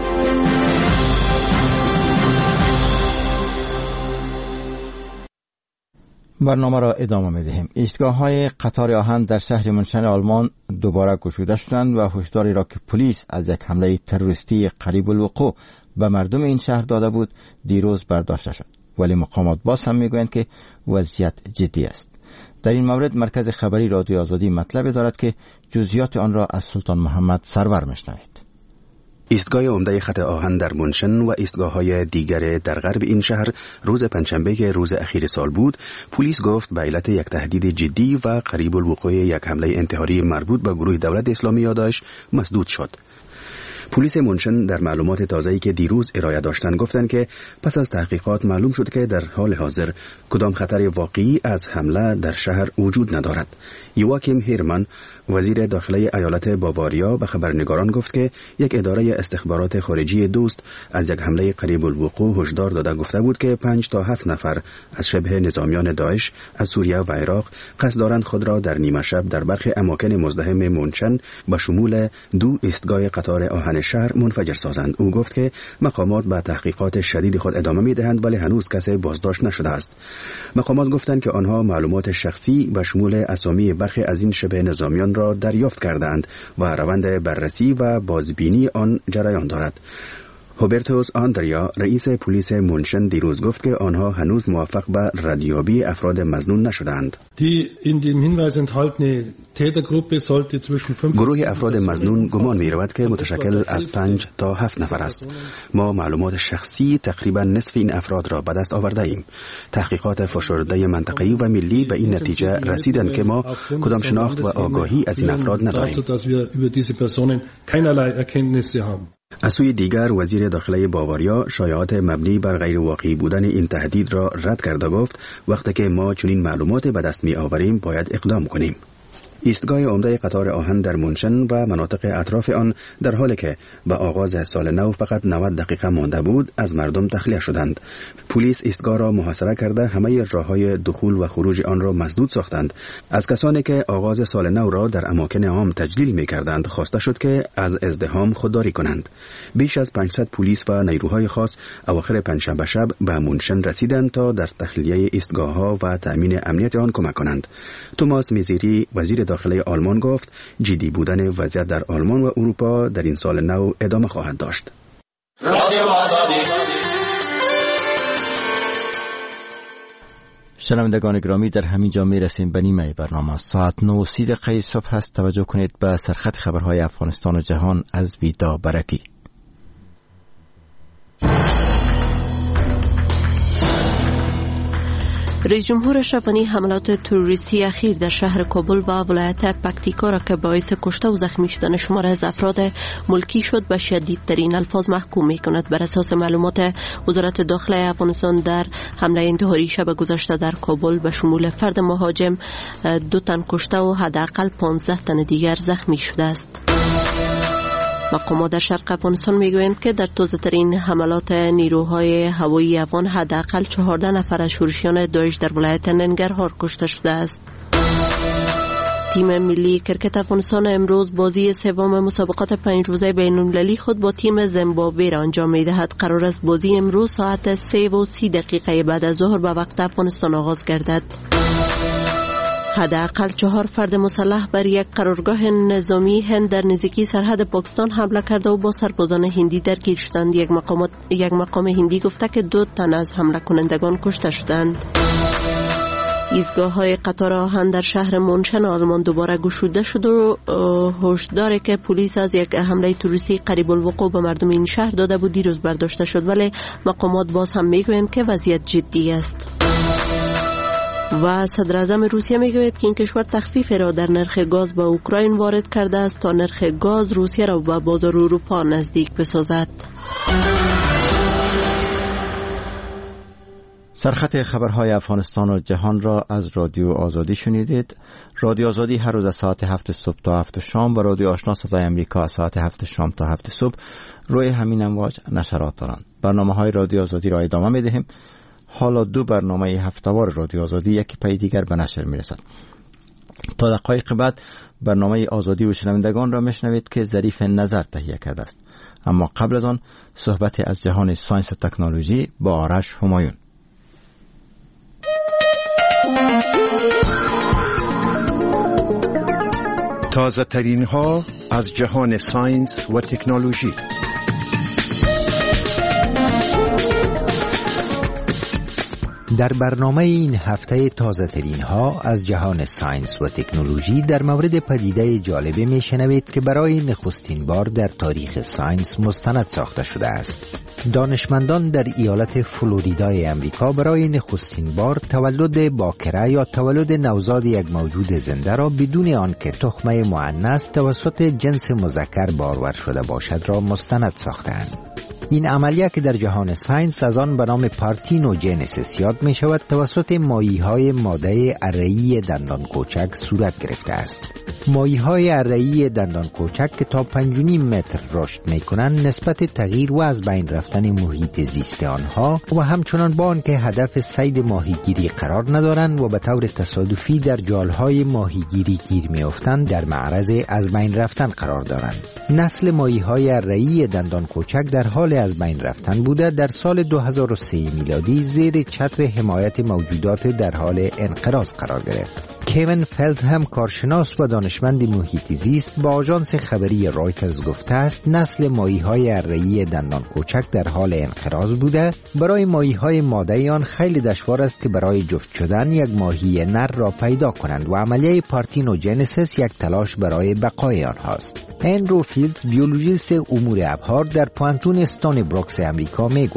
برنامه را ادامه می‌دهیم. ایستگاه‌های قطار آهن در شهر منشن آلمان دوباره گشوده شدند و هشداری را که پلیس از یک حمله تروریستی قریب الوقوع به مردم این شهر داده بود دیروز برداشته شد، ولی مقامات باز هم میگویند که وضعیت جدی است. در این مورد مرکز خبری رادیو آزادی مطلب دارد که جزئیات آن را از سلطان محمد سرور میشنوید. ایستگاه عمده خط آهن در منشن و ایستگاه‌های دیگر در غرب این شهر روز پنجشنبه که روز اخیر سال بود، پلیس گفت به علت یک تهدید جدی و قریب الوقوع یک حمله انتحاری مربوط به گروه دولت اسلامی داعش مسدود شد. پلیس منشن در معلومات تازه‌ای که دیروز ارائه داشتن گفتند که پس از تحقیقات معلوم شد که در حال حاضر کدام خطر واقعی از حمله در شهر وجود ندارد. یواکیم هیرمان وزیر داخلی ایالت باواریا به خبرنگاران گفت که یک اداره استخبارات خارجی دوست از یک حمله قریب الوقوع هشدار داده گفته بود که پنج تا هفت نفر از شبه نظامیان داعش از سوریه و عراق قصد دارند خود را در نیمه شب در برخی اماکن مزدحم منشن به شمول دو ایستگاه قطار آهن شهر منفجر سازند. او گفت که مقامات به تحقیقات شدید خود ادامه می‌دهند ولی هنوز کسی بازداشت نشده است. مقامات گفتند که آنها معلومات شخصی به شمول اسامی برخی از این شبه نظامیان را دریافت کردند و روند بررسی و بازبینی آن جریان دارد. هوبرتوس آندریا رئیس پلیس منشن دیروز گفت که آنها هنوز موفق به ردیابی افراد مظنون نشدند. گروه افراد مظنون گمان می رود که متشکل از پنج تا هفت نفر است. ما معلومات شخصی تقریبا نصف این افراد را به دست آورده ایم. تحقیقات فشرده منطقه‌ای و ملی به این نتیجه رسیدند که ما کدام شناخت و آگاهی از این افراد نداریم. از سوی دیگر وزیر داخلی باواریا شایعات مبنی بر غیر واقعی بودن این تهدید را رد کرده گفت وقتی که ما چنین معلومات به دست می آوریم باید اقدام کنیم. ایستگاه عمده قطار آهن در منشن و مناطق اطراف آن در حالی که به آغاز سال نو فقط نود دقیقه مانده بود از مردم تخلیه شدند. پلیس ایستگاه را محاصره کرده همه راههای دخول و خروج آن را مسدود ساختند. از کسانی که آغاز سال نو را در اماکن عام تجلیل می کردند خواسته شد که از ازدحام خودداری کنند. بیش از پانصد پلیس و نیروهای خاص اواخر پنجشنبه شب به منشن رسیدند تا در تخلیه ایستگاه‌ها و تأمین امنیت آن کمک کنند. توماس میزیری وزیر داخلی آلمان گفت جدی بودن وضعیت در آلمان و اروپا در این سال نو ادامه خواهد داشت. شنوندگان گرامی، در همین جا می رسیم به نیمه برنامه. ساعت نه و سی دقیقه صبح هست. توجه کنید به سرخط خبرهای افغانستان و جهان از ویدا برکی. رئیس جمهور اشرف حملات تروریستی اخیر در شهر کابل و ولایت پکتیکا را که باعث کشته و زخمی شدن شمار از افراد ملکی شد به شدیدترین الفاظ محکوم می کند. بر اساس معلومات وزارت داخله افغانستان در حمله انتحاری شب گذشته در کابل به شمول فرد مهاجم دو تن کشته و حداقل پانزده تن دیگر زخمی شده است. مقامات در شرق افغانستان میگویند که در تازه‌ترین حملات نیروهای هوایی افغان حداقل چهارده نفر از شورشیان داعش در ولایت ننگرهار کشته شده است. تیم ملی کرکت افغانستان امروز بازی سوم مسابقات پنج روزه بین‌المللی خود با تیم زیمبابوه را انجام می‌دهد. قرار است بازی امروز ساعت سه و سی دقیقه بعد از ظهر به وقت افغانستان آغاز گردد. حداقل چهار فرد مسلح بر یک قرارگاه نظامی هند در نزدیکی سرحد پاکستان حمله کرده و با سربازان هندی درگیر شدند. یک مقام یک مقام هندی گفته که دو تن از حمله کنندگان کشته شدند. ایستگاه‌های قطار آهن در شهر منشن آلمان دوباره گشوده شد و هشداری که پلیس از یک حمله توریستی قریب الوقوع به مردم این شهر داده بود دیروز برداشته شد، ولی مقامات باز هم میگویند که وضعیت جدی است. و صدر اعظم روسیه میگوید که این کشور تخفیف را در نرخ گاز به اوکراین وارد کرده است تا نرخ گاز روسیه را به بازار اروپا نزدیک بسازد. سرخط خبرهای افغانستان و جهان را از رادیو آزادی شنیدید. رادیو آزادی هر روز از ساعت هفت صبح تا هفت شام و رادیو آشنا صدای امریکا از ساعت هفت شام تا هفت صبح روی همین امواج نشرات دارند. برنامه‌های رادیو آزادی را ادامه می‌دهیم. حالا دو برنامه هفته‌وار رادیو آزادی یکی پی دیگر به نشر می‌رسد. تا دقایق بعد برنامه آزادی و شنوندگان را میشنوید که ظریف نظر تهیه کرده است. اما قبل از آن صحبت از جهان ساینس و تکنولوژی با آرش همایون. تازه ترین ها از جهان ساینس و تکنولوژی. در برنامه این هفته تازه ترین ها از جهان ساینس و تکنولوژی در مورد پدیده جالبه می شنوید که برای نخستین بار در تاریخ ساینس مستند ساخته شده است. دانشمندان در ایالت فلوریدای امریکا برای نخستین بار تولد باکره یا تولد نوزاد یک موجود زنده را بدون آنکه تخمه مؤنث توسط جنس مذکر بارور شده باشد را مستند ساختند. این عملیه که در جهان ساینس از آن به نام پارتینوژنسیس یاد می شود توسط ماهی‌های ماده اره‌ای دندان کوچک صورت گرفته است. ماهی‌های اره‌ای دندان کوچک که تا پنج و نیم متر رشد می کنند نسبت تغییر و از بین رفتن محیط زیست آنها و همچنان با آنکه هدف صید ماهیگیری قرار ندارند و به طور تصادفی در جالهای ماهیگیری گیر می افتند در معرض از بین رفتن قرار دارند. نسل ماهی‌های اره‌ای دندان کوچک در حال از بین رفتن بوده در سال دو هزار و سه میلادی زیر چتر حمایت موجودات در حال انقراض قرار گرفت. کوین فلدهم کارشناس و دانشمند محیط زیست با آژانس خبری رایترز گفته است نسل ماهی‌های اره‌ای دندان کوچک در حال انقراض بوده. برای ماهی‌های ماده آن خیلی دشوار است که برای جفت شدن یک ماهی نر را پیدا کنند و عملیه پارتینوژنسیس یک تلاش برای بقای آنهاست. اندرو فیلدز بیولوژیست امور ابحار در پوانتون استونی بروکس امریکا می گوید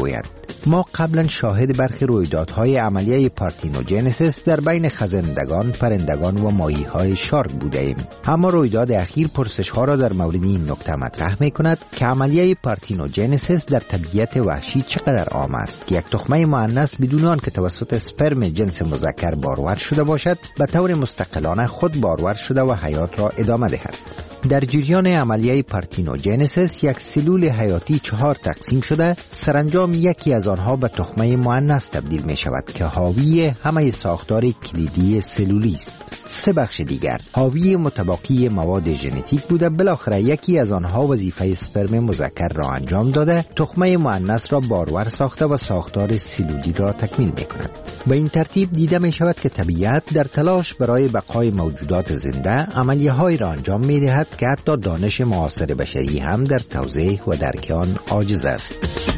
ما قبلا شاهد برخی رویدادهای عملیه پارتینوجنسیس در بین خزندگان، پرندگان و ماهی‌های شارک بوده ایم. اما رویداد اخیر پرسش‌ها را در مورد این نکته مطرح می‌کند که عملیه پارتینوجنسیس در طبیعت وحشی چقدر عام است که یک تخمه مؤنث بدون آن که توسط اسپرم جنس مذکر بارور شده باشد، به طور مستقلانه خود بارور شده و حیات را ادامه دهد. در جریان عملیه پارتینوجنسیس یک سلول حیاتی چهار تقسیم شده، سرانجام یکی از آنها به تخمه مؤنث تبدیل می شود که حاوی همه ساختار کلیدی سلولی است. سه بخش دیگر حاوی متباقی مواد ژنتیک بوده، بالاخره یکی از آنها وظیفه اسپرم مذکر را انجام داده، تخمه مؤنث را بارور ساخته و ساختار سلولی را تکمیل می کند. به این ترتیب دیده می شود که طبیعت در تلاش برای بقای موجودات زنده عملیه های را انجام می دهد که حتی دانش معاصر بشری هم در توضیح و درک آن عاجز است.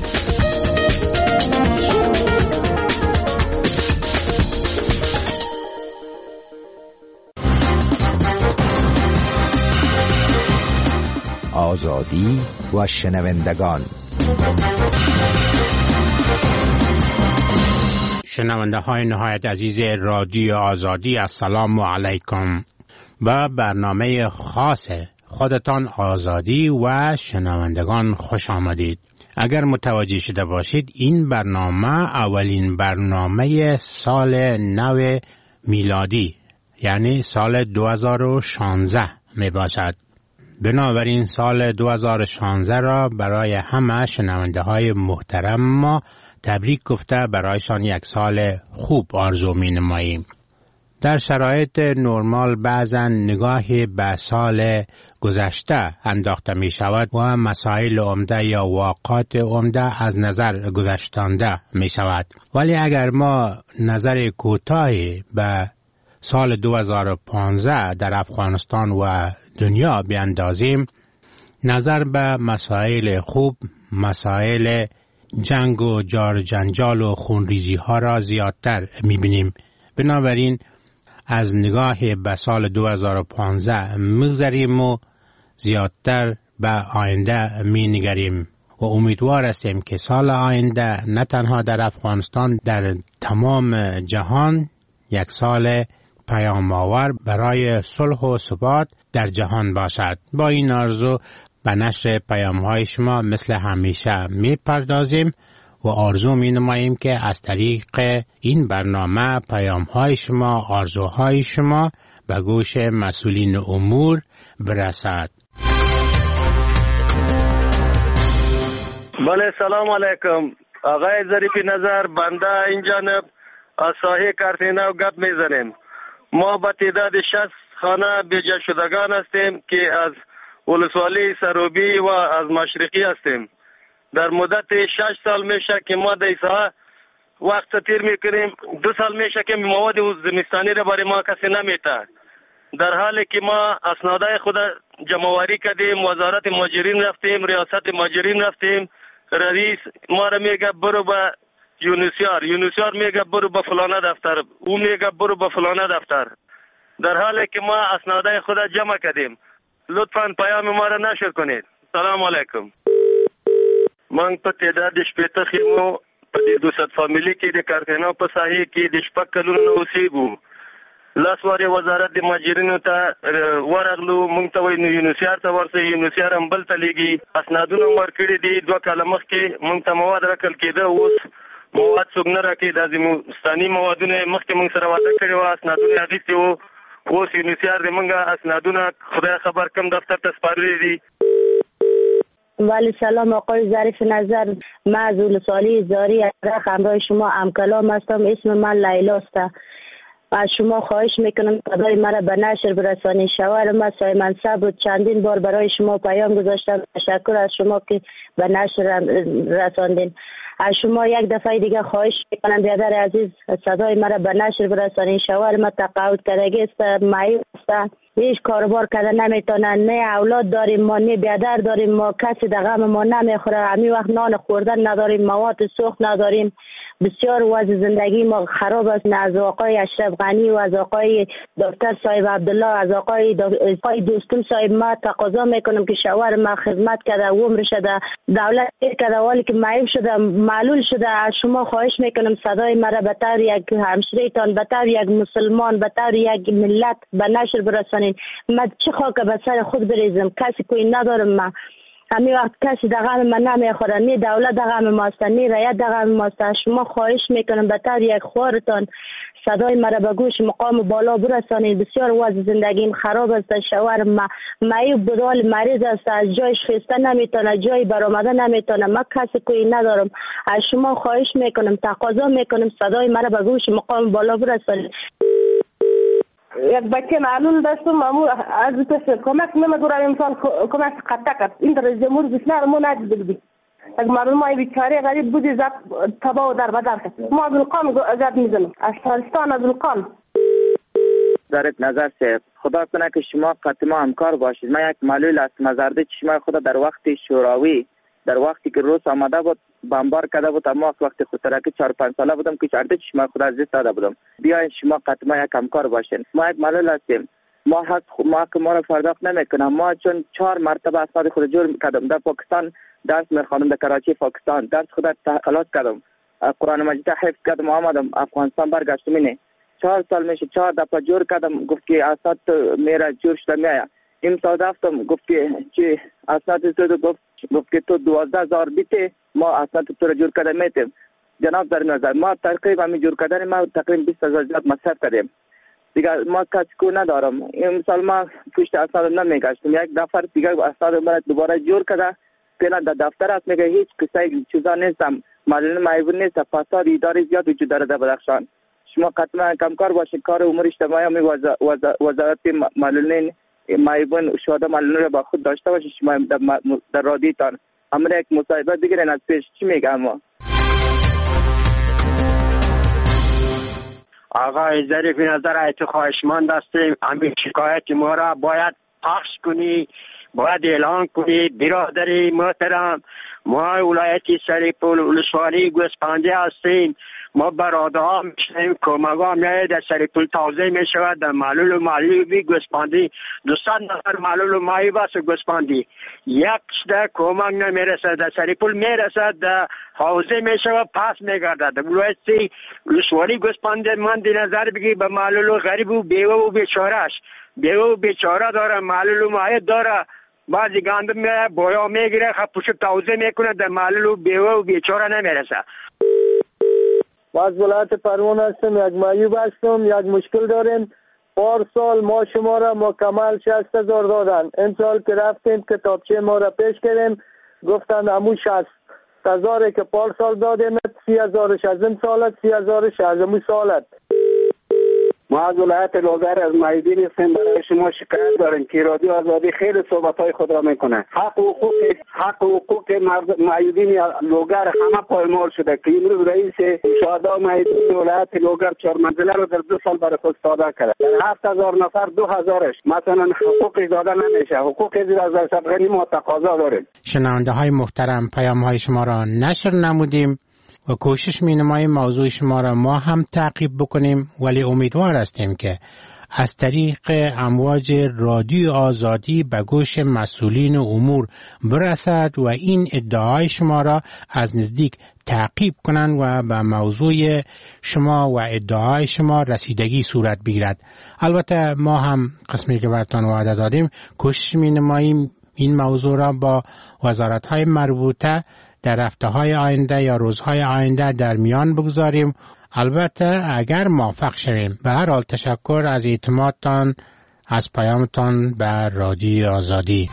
آزادی و شنوندگان. شنونده های نهایت عزیز رادیو آزادی، السلام علیکم. با برنامه خاص خودتان آزادی و شنوندگان خوش آمدید. اگر متوجه شده باشید این برنامه اولین برنامه سال نو میلادی یعنی سال دو هزار و شانزده می باشد. بنابراین سال دو هزار و شانزده را برای همه شنونده های محترم ما تبریک گفته برایشان یک سال خوب آرزو می نماییم. در شرایط نرمال بعضا نگاهی به سال گذشته انداخته می شود و مسائل عمده یا واقعات عمده از نظر گذشتانده می شود. ولی اگر ما نظر کوتاهی به سال دو هزار و پانزده در افغانستان و دنیا بیاندازیم، نظر به مسائل خوب، مسائل جنگ و جار جنجال و خونریزی ها را زیادتر می بینیم. بنابراین از نگاه به سال دو هزار و پانزده میگذریم و زیادتر به آینده می نگریم و امیدوار هستیم که سال آینده نه تنها در افغانستان، در تمام جهان یک سال پیام آور برای صلح و ثبات در جهان باشد. با این آرزو به نشر پیام های شما مثل همیشه می پردازیم و آرزو می نماییم که از طریق این برنامه پیام های شما، آرزوهای شما به گوش مسئولین امور برسد. بله، سلام علیکم. آقای ظریفی نظر، بنده این جانب از ساحه کارتینا گپ میزنیم. ما به تعداد شصت خانه بیجا شدگان هستیم که از ولسوالی سروبی و از مشرقی هستیم. در مدت شش سال میشه که ما در ساحه وقت تیر میکنیم. دو سال میشه که مواد زمستانی را برای ما کسی نمیته، در حالی که ما اسنادای خود جمع‌آوری کردیم، وزارت مهاجرین رفتیم، ریاست مهاجرین رفتیم، رئیس ما را میگه برو به یونیسیار، یونیسیار میگه برو به فلانه دفتر، او میگه برو به فلانه دفتر، در حالی که ما اسنادای خود جمع کردیم. لطفاً پیام ما را نشر کنید. سلام علیکم. من په تعداد شپېته خیمو په دې دوست فامیلی کې د کارخانو په ساحې کې د شپږ کلونو اوسېږو. لاس وارې وزارت د مهاجرینو ته ورغلو، موږ ته وایي نو یونیسیار ته ورسئ، یونیسیار هم بل ته لېږي. اسنادونه هم ورکړي دي، دوه کاله مخکې موږ ته مواد راکړل کېده، اوس مواد څوک نه راکوي. دا زموستاني موادونه مخکې موږ سره وعده کړې وه، اسنادونه یې اخیستي وو، اوس یونیسیار د موږ اسنادونه خدای خبر کم دفتر ته سپارلي دي. ولی سلام آقای ظریف نظر، من از ولسوالی زاری عراق همراه شما همکلام هستم. اسم من لیلاست. از شما خواهش میکنم صدای مرا به نشر برسانید. شوهر من سای منصب بود، چندین بار برای شما پیام گذاشتم. تشکر از شما که به نشر رساندین. از شما یک دفعه دیگه خواهش میکنم برادر عزیز صدای مرا به نشر برسانید. شوهر من تقاعد کردگی است، معیوب است، هیچ کاربار کرده نمیتونه، نه اولاد داریم ما، نه برادر داریم ما، کسی در غم ما نمیخوره. همین وقت نان خوردن نداریم، مواد سوخت نداریم. بسیار وضع زندگی ما خراب است. از آقای اشرف غنی و از آقای دکتر صاحب عبدالله، از آقای آقای دوستم صاحب ما تقاضا میکنم که شوهر ما خدمت کرده، عمر شده، دولت کرده، ولی که معیوب شده، معلول شده. از شما خواهش میکنم صدای مرا به طور یک همسریتان، به طور یک مسلمان، به طور یک ملت به نشر برسانید. من چه خاک به سر خود بریزم؟ کسی کوی ندارم. من همین وقت کسی در غم من نمیخوره، نی دولت در غم ماست، نی رعیت در غم ماست. شما خواهش میکنم به طور یک خوارتان صدای مرا به گوش مقام بالا برسانید. بسیار وضع زندگیم خراب است. شوهر ما معیوب بدال مریض است، از جایش خسته نمیتونه، جای برآمده نمیتونه. من کسی کوی ندارم. از شما خواهش میکنم، تقاضا میکنم صدای مرا به گوش مقام بالا برسانید. یک بچه معلول داشتم، مامور از پس کمک نمیداره، امسال کمک قطع کرد. این رئیس جمهور بسیار ما ندیده بودی. یک معلول ما بیچاره غریب بودی، زد تبا و در بدر کرد. ما از القام زد میزنم، از شهرستان از القام. در نظر سه خدا کنه که شما قطعا همکار باشید. من یک معلول هستم از ارده چشمای خدا در وقت شوراوی، در وقتی که روس آمده بود بمبار کرده بود، اما وقتی خود ترکی چهار پنج ساله بودم که چارده چشمای خدا از دست داده بودم. بیاین شما قطعا یک همکار باشین. ما یک معلول هستیم، ما هست ما که ما را پرداخت نمیکنم. ما چون چهار مرتبه اسناد خود جور کردم، در پاکستان درس میخوانم، در کراچی پاکستان درس خود خلاص کردم، قرآن مجید حفظ کردم، آمدم افغانستان برگشتم. اینه چهار سال میشه، چهار دفعه جور کردم، گفت که اسناد میرا جور شده میایا. این سال رفتم گفت که چی اسناد تو گفت گفت که تو دوازده هزار بیته ما اسناد تو را جور کرده میتیم. جناب در نظر ما تقریبا می جور کردن ما تقریبا بیست هزار زیاد مصرف کردیم دیگه. ما کسی کو ندارم. این سال ما پشت اسناد نمیگشتم. یک دفعه دیگه اسناد ما دوباره جور کرده، پیلا در دفتر است میگه هیچ کسی چیزا نیستم، معلوم معیوب نیست، فساد اداری زیاد وجود داره در بدخشان. شما قطعا کمکار باشید. کار امور اجتماعی می وزارت معلولین معیوبان شهدا معلولین را با خود داشته باشید. شما در, در رادیوتان امر یک مصاحبه بگیرین از پیش. چی میگم؟ ما آقای ظریف نظر ایت خواهشمند هستیم، همین شکایت ما را باید پخش کنی، باید اعلان کنی. برادری محترم، ما ولایتی سریپول ولسوالی گوسپندی هستیم. ما برادرها میشنیم، کمگاه میاید در سریپول توزیع میشود در معلول و معیوبی گوسپندی. دوصد نفر معلول و معیوب است گوسپندی، یک در کمک نمیرسد. در سریپول میرسد، در حوزه میشود پس میگردد. ولایتی ولسوالی گوسپندی من دی نظر بگی به معلول و غریب و بیوه و بیچارهش، بیوه و بیچاره داره، معلول و معیوب داره. بعضی گندم میره بایا میگیره، خب پشت توزیع میکنه، در معلول و بیوه و بیچاره نمیرسه. ما از ولایت پروان هستم، یک معیوب هستم، یک مشکل داریم. پارسال ما شما را مکمل شصت هزار دادن. این سال که رفتیم کتابچه ما را پیش کردیم گفتن امو شصت هزار که پارسال دادیم، سی هزارش از این سالت، سی هزارش از امو سالت. ما از ولایت لوگر از معیوبین هستیم، برای شما شکایت داریم که رادیو آزادی خیلی صحبت‌های خود را میکنه. حق و حقوق حق و حقوق معیوبین لوگر همه پایمال شده که امروز رئیس شهدا معیوبین ولایت لوگر چهار منزله رو در دو سال برای خود صادر کرده. در هفت هزار نفر دو هزارش مثلا حقوقی داده نمیشه. حقوقی زیر از اشرف غنی ما تقاضا داریم. شنونده های محترم، پیام های شما را نشر نمودیم و کوشش می نماییم موضوع شما را ما هم تعقیب بکنیم، ولی امیدوار هستیم که از طریق امواج رادیو آزادی به گوش مسئولین امور برسد و این ادعای شما را از نزدیک تعقیب کنند و به موضوع شما و ادعای شما رسیدگی صورت بگیرد. البته ما هم قسمی که براتان وعده دادیم کوشش می نماییم این موضوع را با وزارت‌های مربوطه در هفته‌های آینده یا روزهای آینده در میان بگذاریم. البته اگر موفق شویم. به هر حال تشکر از اعتمادتان، از پیامتان به رادیو آزادی.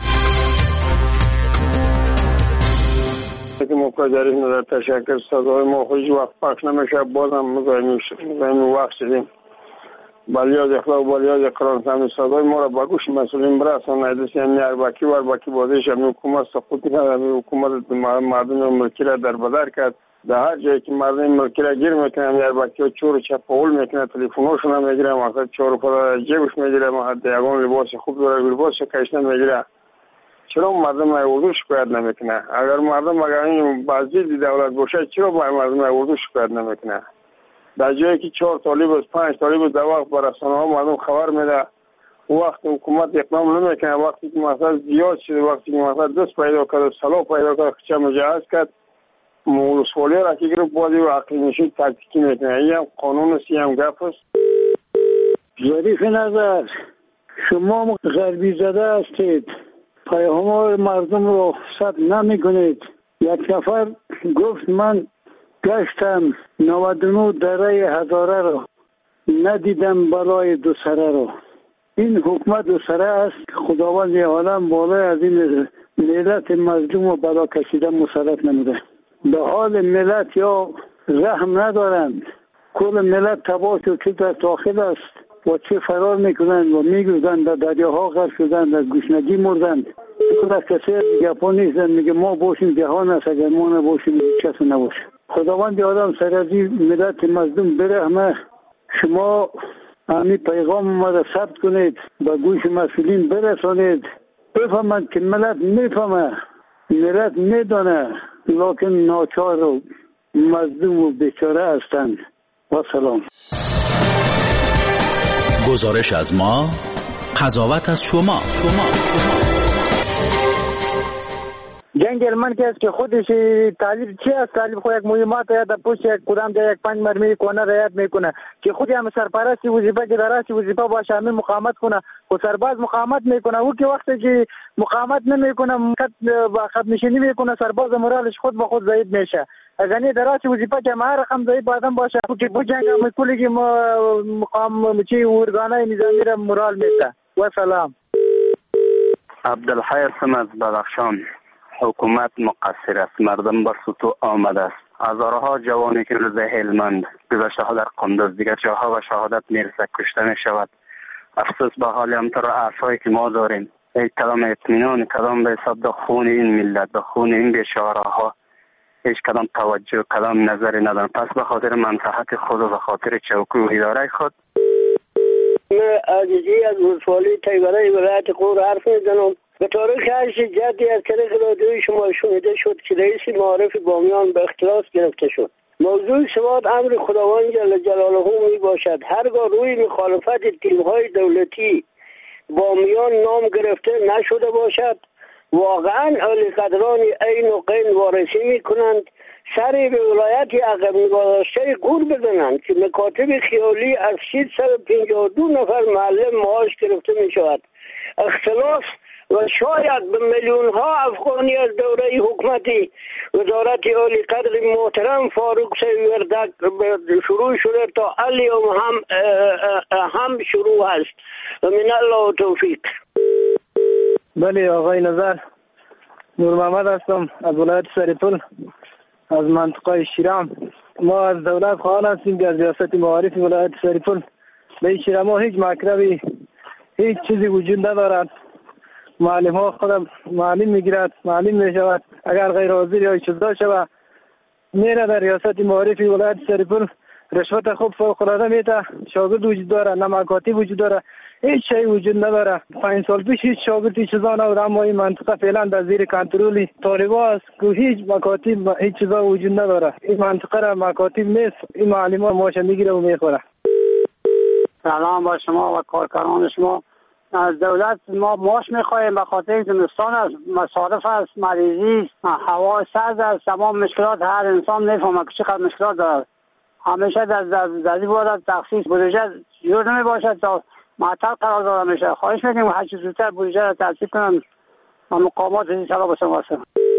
مقدری نداره. تشکر. صدای ما خوش وقت پخش نمیشه، بازم مزاحم وقت شدیم. بالیاز اخلاق و بالیاز قرآن سمی صدای ما را با گوش مسئولین برسان. ایدسی همی ارباکی و ارباکی بازیش همی حکومت سقوط کرد، همی حکومت مردم ملکی را در بدر کرد. در هر جایی که مردم ملکی را گیر میکنه همی ارباکی و چور و چپاول میکنه، تلیفونوشون هم میگیره، مقصد چور و پدر جیبش میگیره، مقصد یگان لباس خوب داره لباس کشنه میگیره. چرا مردم اردو شکایت نمیکنه؟ اگر مردم اگر این بعضی دولت باشه چرا مردم اردو شکایت نمیکنه؟ در جایی که چهار طالب است پنج طالب است در وقت بر رسانه ها مردم خبر میده وقت حکومت اقدام نمیکنه، وقتی که مثلا زیاد شده، وقتی که مثلا دست پیدا کرد سلا پیدا کرد چه مجهز کرد ولسوالی را که گرفت بازی و عقلی نشین تکتیکی میکنه. این هم قانون است، این هم گپ است. ظریف نظر شما غربی زده هستید، پیام مردم رو ثبت نمی کنید. یک نفر گفت من گشتم نود و نه دره هزاره رو ندیدم بالای دو سره رو. این حکومت دو سره است. خداوند عالم بالای از این ملت مظلوم و بلا کشیده مسلط نموده. به حال ملت یا رحم ندارند. کل ملت تباه شد، چه در داخل است و چه فرار میکنند و میگوزند، در دریاها غرق شدند، در گشنگی مردند. در کسی گپا نیستند، میگه ما باشیم جهان است، اگر ما نباشیم کسی نباشه. خداوند عالم سر از این ملت مظلوم برحمه. شما همین پیغام ما را ثبت کنید، به گوش مسئولین برسانید، بفهمند که ملت میفهمه، ملت میدانه، لکن ناچار و مظلوم و بیچاره هستند. و سلام. گزارش از ما، قضاوت از شما. شما جنگ علمان که است که خودش طالب چی است؟ طالب خود یک مهمات یا در پشت یک کدام در یک پنج مرمی کنه رعایت میکنه که خودی هم سرپرستی وظیفه که درستی وظیفه باشه همین مقاومت کنه و سرباز مقاومت میکنه. او که وقتی که مقاومت نمیکنه با خط نشینی میکنه سرباز مورالش خود به خود ضعیف میشه. اگر درستی وظیفه که ما رقم ضعیف آدم باشه که بو جنگ هم کلی که مقام چی ارگانای نظامی را مورال میده. و سلام. عبدالحی هستم از بدخشان. حکومت مقصر است، مردم بر سطوح آمده است. هزارها جوانی که روز هلمند گذشته ها در قندوز دیگر جاها و شهادت میرسه کشته می شود. افسوس به حال همطور عرصه‌ای که ما داریم. هیچ کدام اطمینان، کدام به حساب به خون این ملت، به خون این بیچاره ها هیچ کدام توجه، کدام نظری ندارن. پس به خاطر منفعت خود و به خاطر چوکو و اداره خود عزیزی از ولسوالی تیبره ولایت غور حرف میزنم. به تاریخ هشت جدی از طریق رادیوی شما شنیده شد که رئیس معارف بامیان به اختلاس گرفته شد. موضوع سواد امر خداوند جل جلاله می باشد. هرگاه روی مخالفت تیم‌های دولتی بامیان نام گرفته نشده باشد، واقعا اهل قدران عین و قین وارسی می کنند سری به ولایت عقب نگذاشته گور بزنند که مکاتب خیالی از ششصد و پنجاه و دو نفر معلم معاش گرفته می شود. اختلاس و شاید به میلیون ها افغانی از دوره حکومتی وزارت عالی قدر محترم فاروق سیوردک شروع شده تا اليوم هم هم شروع است. و من الله توفیق. بله آقای نظر، نور محمد هستم از ولایت سریپل از منطقه شیرام. ما از دولت خواهان هستیم که از ریاست معارف ولایت سریپل به شیرام هیچ مکتبی هیچ چیزی وجود ندارد. معلم ها خودم معلم میگیرد، معلم میشود. اگر غیر حاضر یا چیزا شود میره در ریاست معارف ولایت سریپل رشوت خوب فوق العاده میده. شاگرد وجود داره، نه مکاتب وجود داره، هیچ شی وجود نداره. پنج سال پیش هیچ شاگردی چیزا نبود، اما این منطقه فعلا در زیر کنترل طالبا است که هیچ مکاتب هیچ چیزا وجود نداره. این منطقه را مکاتب نیست، این معلمان ماش میگیره و میخوره. سلام با شما و کارکنان شما. از دولت ما ماش میخواهیم به خاطر زمستان است، مصارف است، مریضی، هوا سرد است، تمام مشکلات هر انسان میفهمه که چقدر مشکلات داره. همیشه در در این بوده تخصیص بودجه جور نمی باشد تا معطل قرار داده میشه. خواهش میکنیم هر چه زودتر بودجه را تصویب کنن و مقامات این سلا بسن واسه.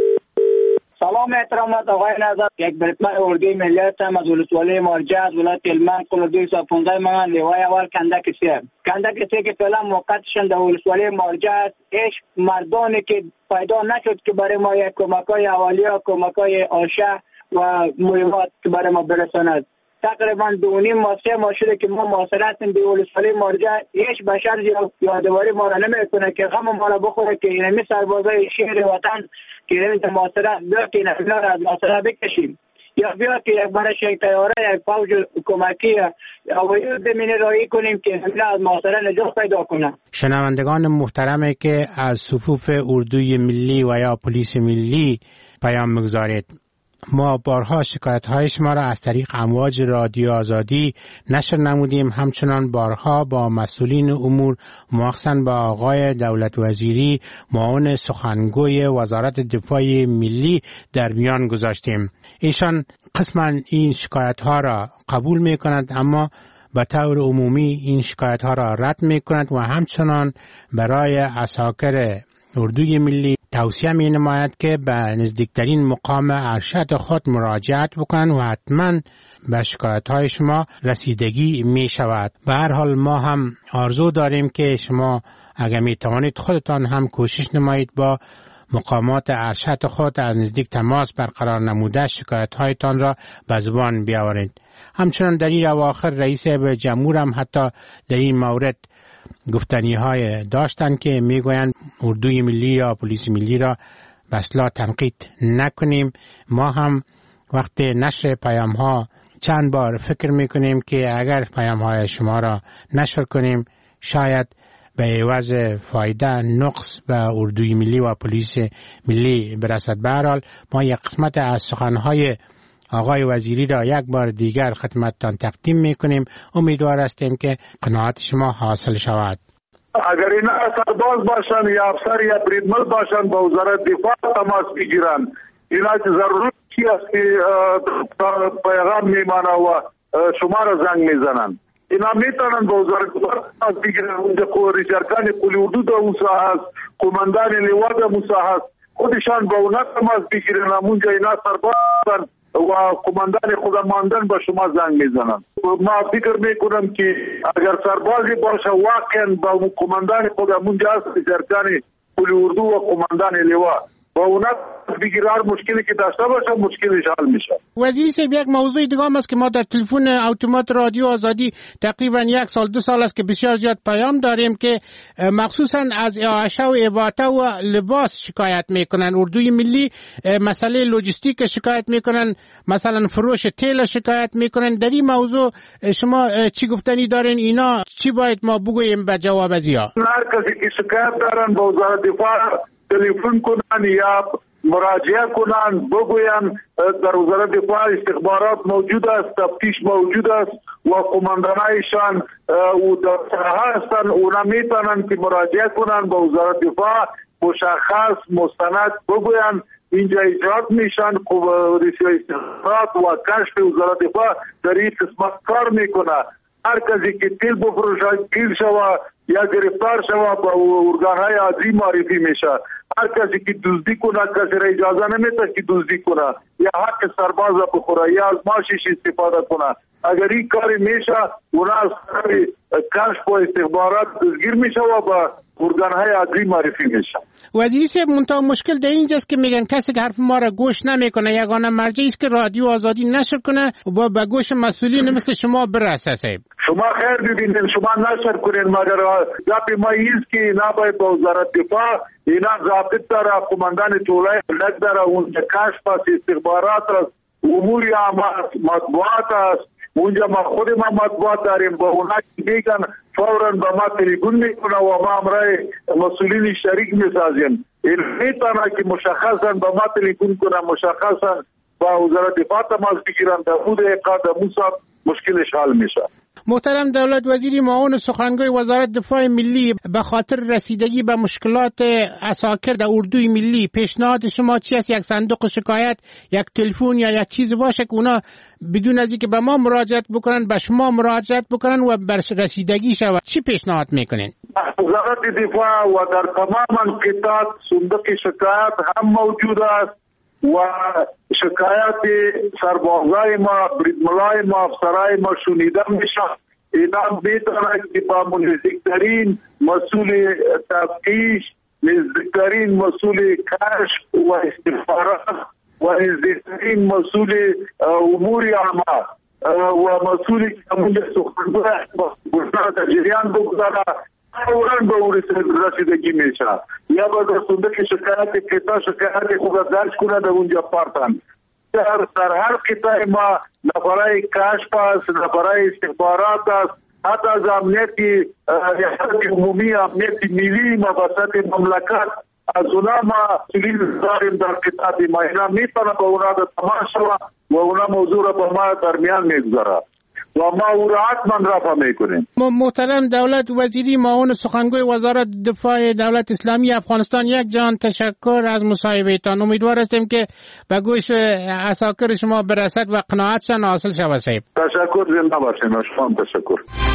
سلام احترامات آقای نظر، یک برتمه اردوی ملیت هم از ولسوالی مرجع از ولایت هلمند کل دویست و پانزده من لیوای اول کندک سه کندک سه که فعلا موقعتشان در ولسوالی مرجع است. هیچ مردانی که پیدا نشد که برای ما یک کمکای اولیه، کمکای آشه و مهمات که برای ما برساند. تقریبا دو نیم ماه سه ماه شده که ما محاصره هستیم به ولسوالی مرجع. هیچ بشر یادواری ما را نمیکنه که غم ما را بخوره که اینمی سربازای شهر وطن که اینمی محاصره بیاید اینا را از محاصره بکشیم. یا بیا که یک برش یک تیاره یک فوج کمکی هوایی زمینی راهی کنیم که همین از محاصره نجات پیدا کنه. شنوندگان محترمی که از صفوف اردوی ملی و یا پلیس ملی پیام میگذارید، ما بارها شکایت های شما را از طریق امواج رادیو آزادی نشر نمودیم. همچنان بارها با مسئولین امور مخصوصاً با آقای دولت وزیری معاون سخنگوی وزارت دفاع ملی در میان گذاشتیم. ایشان قسماً این شکایت ها را قبول می کنند، اما به طور عمومی این شکایت ها را رد می کنند و همچنان برای عساکر اردوی ملی توصیه می نماید که به نزدیکترین مقام ارشد خود مراجعت بکنند و حتما به شکایت های شما رسیدگی می شود. به هر حال ما هم آرزو داریم که شما اگر می توانید خودتان هم کوشش نمایید با مقامات ارشد خود از نزدیک تماس برقرار نموده شکایت هایتان را به زبان بیاورید. همچنان در این اواخر رئیس جمهور هم حتی در این مورد گفتنی های داشتن که میگویند اردوی ملی یا پلیس ملی را به اصطلاح تنقید نکنیم. ما هم وقت نشر پیام ها چند بار فکر میکنیم که اگر پیام های شما را نشر کنیم شاید به عوض فایده نقص به اردوی ملی و پلیس ملی برسد. به هر حال ما یک قسمت از سخنهای آقای وزیری را یک بار دیگر خدمتتان تقدیم میکنیم. امیدوار هستیم که قناعت شما حاصل شود. اگر اینا سرباز باشن یا افسر یا بریدمن باشن با وزارت دفاع تماس بگیرن، اینا ضرورت چی است که پیغام میمانه و شما را زنگ میزنن. اینا میتونن با وزارت دفاع تماس بگیرن. اونجا ریشارکان قلی حدود موسی هست، قماندان لوا د موسی هست، خودشان با اونا تماس بگیرن. اونجا اینا سرباز باشن و قماندان خودماندن با شما زنگ میزنن. ما فکر میکنم که اگر سربازی باشه واقعا با قماندان خودمون جاست ریشارکان قلی اردو و قماندان لوا با اونا بگیرار مشکلی که داشته باشه مشکلش حل میشه. وزیر صاحب یک موضوع دیگه هم است که ما در تلفن اتومات رادیو آزادی تقریبا یک سال دو سال است که بسیار زیاد پیام داریم که مخصوصا از اعاشه و اباطه و لباس شکایت میکنن. اردوی ملی مسئله لوجستیک شکایت میکنن، مثلا فروش تیل شکایت میکنن. در این موضوع شما چی گفتنی دارین؟ اینا چی باید ما بگوییم به جواب ازیا؟ هر کسی که شکایت دارن با وزارت دفاع تلفن کنن یا مراجعه کنن، بگوین در وزارت دفاع استخبارات موجود است، تفتیش موجود است و قماندانایشان و دفترها هستن. اونا میتونن که مراجعه کنن با وزارت دفاع، مشخص مستند بگوین اینجا ایجاد میشن. رئیس استخبارات و کشف وزارت دفاع در این قسمت کار میکنه. هر کسی که تیل بفروشه گیر شوه یا گرفتار شوه با ارگانهای عادی معرفی میشه. هر کسی که دزدی کنه کسی را اجازه نمیده که دزدی کنه یا حق سرباز را بخوره یا از ماشیش استفاده کنه. اگر این کاری میشه اونا از کشف و استخبارات دستگیر میشه و با ارگانهای عادی معرفی میشه. وزیری صاحب منتها مشکل در اینجاست که میگن کسی که حرف ما را گوش نمیکنه یگانه مرجعی است که رادیو آزادی نشر کنه و به گوش مسئولین مثل شما برسه. صاحب شما خیر ببینید، شما نشر کنین، مگر گپ ما ایست که نباید با وزارت دفاع اینا ضابط داره، قماندان طولای لگ داره، اونجا کشف است، استخبارات است، امور مطبوعات است. اونجا ما خود ما مطبوعات داریم، با اونا میگن فوراً با ما تلفن میکنه و ما امرای مسئولین شریک میسازیم. این میتونه که مشخصا با ما تلفن کنه، مشخصا با وزارت دفاع تماس بگیرن، در خود اقاد موساد مشکلش حل میشه. محترم دولت وزیری معاون سخنگوی وزارت دفاع ملی، به خاطر رسیدگی به مشکلات عساکر در اردوی ملی پیشنهاد شما چی است؟ یک صندوق شکایت، یک تلفن یا یک چیز باشه که اونا بدون از اینکه به ما مراجعت بکنن به شما مراجعت بکنن و بر رسیدگی شود؟ چی پیشنهاد میکنین؟ وزارت دفاع و در تمام انقطاعات صندوق شکایت هم موجود است و شکایت سربازای ما، بریدمنای ما، افسرای ما شنیده میشه. اینا میتونه که با نزدیکترین مسئول تفتیش، نزدیکترین مسئول کشف و استخبارات و نزدیکترین مسئول امور عامه و مسئولی که همونجا سخنگوی گفتن در جریان بگذاره فوراً به اون رسیدگی میشه. یا با در صندوق شکایت کتا شکایت خود درج کنه در اونجا پارتن. در هر قطعه ما برای کشف است، برای استخبارات است، حتی از امنیت عمومی، امنیت ملی مباحثات مملکت، از اونا ما سلیل داریم در قطعه ما. اینا میتونه با اونا به تماس شود و اونا موضوع را با ما درمیان میگذاره و ما او را حتما رفع میکنیم. محترم دولت وزیری معاون سخنگوی وزارت دفاع دولت اسلامی افغانستان، یک جان تشکر از مصاحبه تان. امیدوار هستیم که به گوش عساکر شما برسد و قناعتشان حاصل شود. صاحب تشکر، زنده باشین. شما تشکر.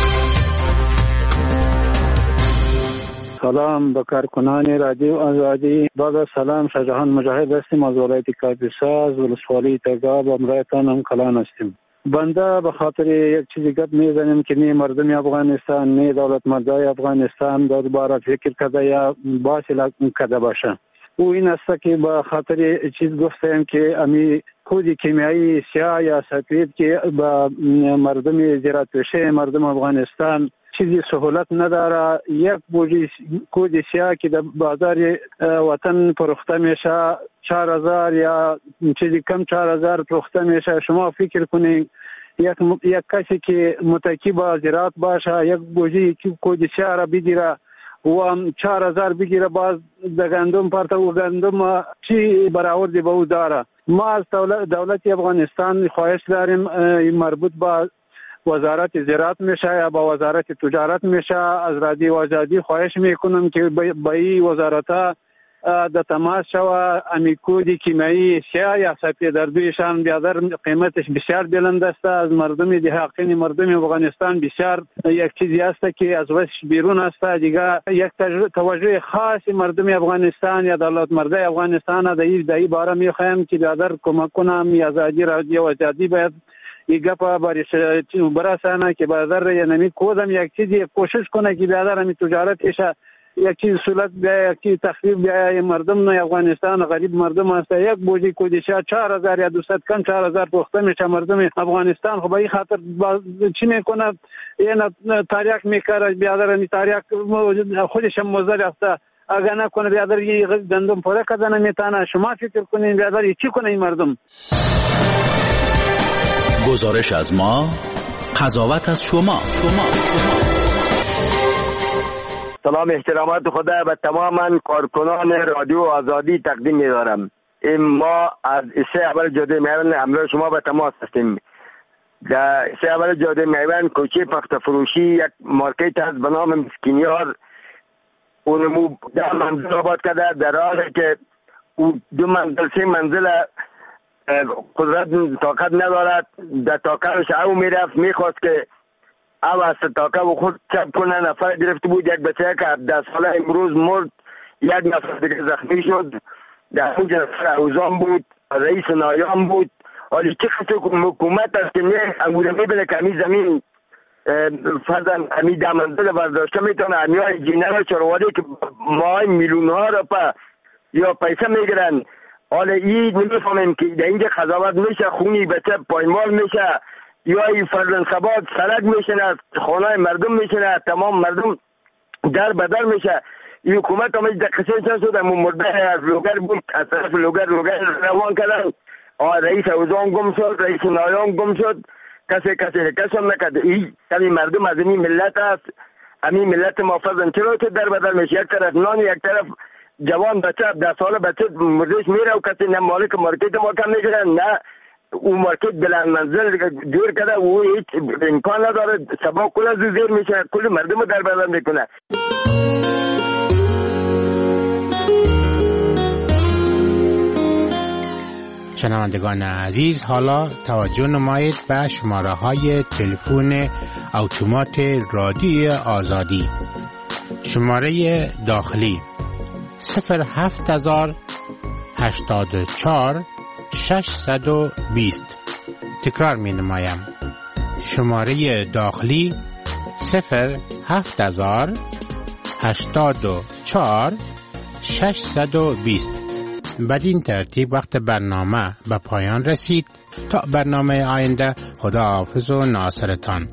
سلام به کارکنان رادیو آزادی. بعد سلام، شاهجهان مجاهد هستیم از ولایت کاپیسا از ولسوالی تگاب. امرایتان هم کلان هستیم. بنده به خاطر یک چیزی گپ میزنیم که نه مردم افغانستان نه دولت مردای افغانستان در باره فکر کرده یا باسی کرده باشه. او این است که به خاطر چیز گفتیم که امی کود کیمیایی سیاه یا سفید که به مردم زراعت پیشه مردم افغانستان چیزی سهولت نداره. یک بوجی کود سیاه که در بازار وطن فروخته میشه چهار هزار یا چیزی کم چهار هزار فروخته میشه. شما فکر کنید یک یک کسی که متکی با زراعت باشه یک بوجی کود سیاه را بگیره و چهار هزار بگیره، باز د گندم پرته و گندم چی برآورده به او داره. ما از دولت, دولت افغانستان خواهش داریم مربوط با وزارت زراعت میشه یا با وزارت تجارت میشه، از رادیو آزادی خواهش میکنم که با این وزارتها د تماس شوه. امیکودی کیمیایی سیاه یا سفید در دویشان بیادر قیمتش بسیار بلند است. از مردم دهاقین مردم افغانستان بسیار یک چیزی است که از وش بیرون است. دیگه یک توجه خاص مردم افغانستان یا دولت مردای افغانستان در این باره میخوایم که بیادر کمک کنم. یا آزادی رادیو آزادی باید این گپا بارش برسانه که بیادر یا نمی کودم یک چیزی کوشش کنه که بیادر همی تجارت ایشه یک چیز سولت بیا، یک چیز تخفیف بیا. مردم نه افغانستان غریب مردم است. یک بوجی کودیشا چهار هزار یا دویست کم چهار هزار پخته میشه. مردم افغانستان خب این خاطر چی میکنه؟ این تاریخ میکاره بیادر این تاریخ خودش هم مزدر است. اگر نکنه بیادر یه گندم پره کردن میتونه. شما فکر کنین بیادر چی کنه این مردم؟ گزارش از ما، قضاوت از شما. شما شما سلام، احترامات خدا به تمام کارکنان رادیو آزادی تقدیم می‌دارم. ما از سه اول جاده میوان همراه شما به تماس هستیم. در سه اول جاده میوان کوچه پخت فروشی یک مارکت هست به نام مسکینیار. اونمو ده منزل آباد کرده، در حالی که دو منزل سه منزل قدرت طاقت ندارد. در طاقتش او میرفت میخواست که او از ستاکه و خود چپ کنه. نفر گرفته بود یک بچه که هفده ساله امروز مرد، یک نفر دیگه زخمی شد. در اونجا نفر اوزان بود، رئیس نایان بود. حالی چه خصوص حکومت است که نه انگوره میبینه که همی زمین فرزن همی دمنزل برداشته میتونه همی های جینر چروادی که ماهای میلیون ها را پا یا پیسه میگرن. حالا این نمیفهمیم که در اینجا قضاوت میشه، خونی بچه پایمال میشه یا این فرزن سباد سرک میشنه، خانه مردم میشنه، تمام مردم در بدر میشه. این حکومت همه دقیقه چند شد، همون مرده از لوگر بود، از طرف لوگر لوگر روان کردن. رئیس اوزان گم شد، رئیس نایان گم شد، کسی کسی کسی هم نکرد. این مردم از این ملت است. همین ملت ما فرزن چرا که در بدر میشه؟ یک طرف نان، یک طرف جوان بچه ده سال بچه مردش میره و کسی نه مالک مارکت ما کم میگیرن، نه او مارکت بلند منزل دور کرده و هیچ امکان نداره. سبا کل از زیر میشه، کل مردم در بدر میکنه. شنوندگان عزیز، حالا توجه نمایید به شماره های تلفن اتومات رادیو آزادی. شماره داخلی صفر هفت هزار هشتاد و چهار ششصد و بیست. تکرار می نمایم. شماره داخلی صفر هفت هزار هشتاد و چهار ششصد و بیست. بدین ترتیب وقت برنامه به پایان رسید. تا برنامه آینده، خدا حافظ و ناصرتان.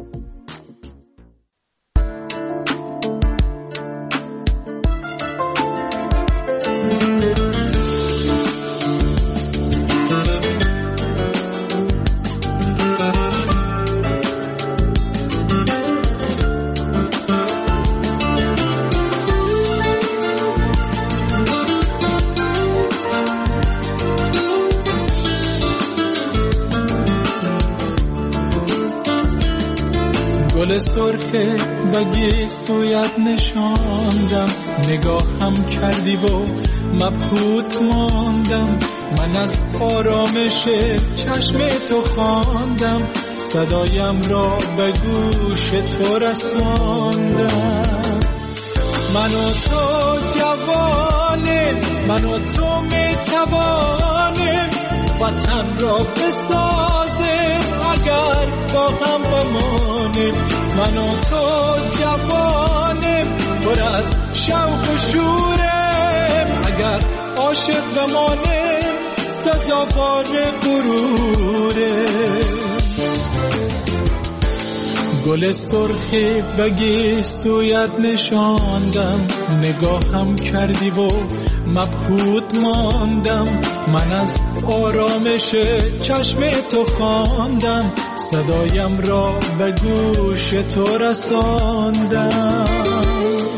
که بگی سویت نشاندم، نگاهم کردی و مبهوت ماندم. من از آرامش چشم تو خواندم، صدایم را به گوش تو رساندم. من و تو جوانیم، من و تو میتوانیم وطن را بسازیم اگر با هم بمانیم. من و تو جوانیم پر از شوق و شوریم، اگر عاشق بمانیم سزاوار غروریم. گل سرخی بگی سویت نشاندم، نگاهم کردی و مبهوت ماندم. من از آرامش چشم تو خواندم، صدایم را به گوش تو رساندم.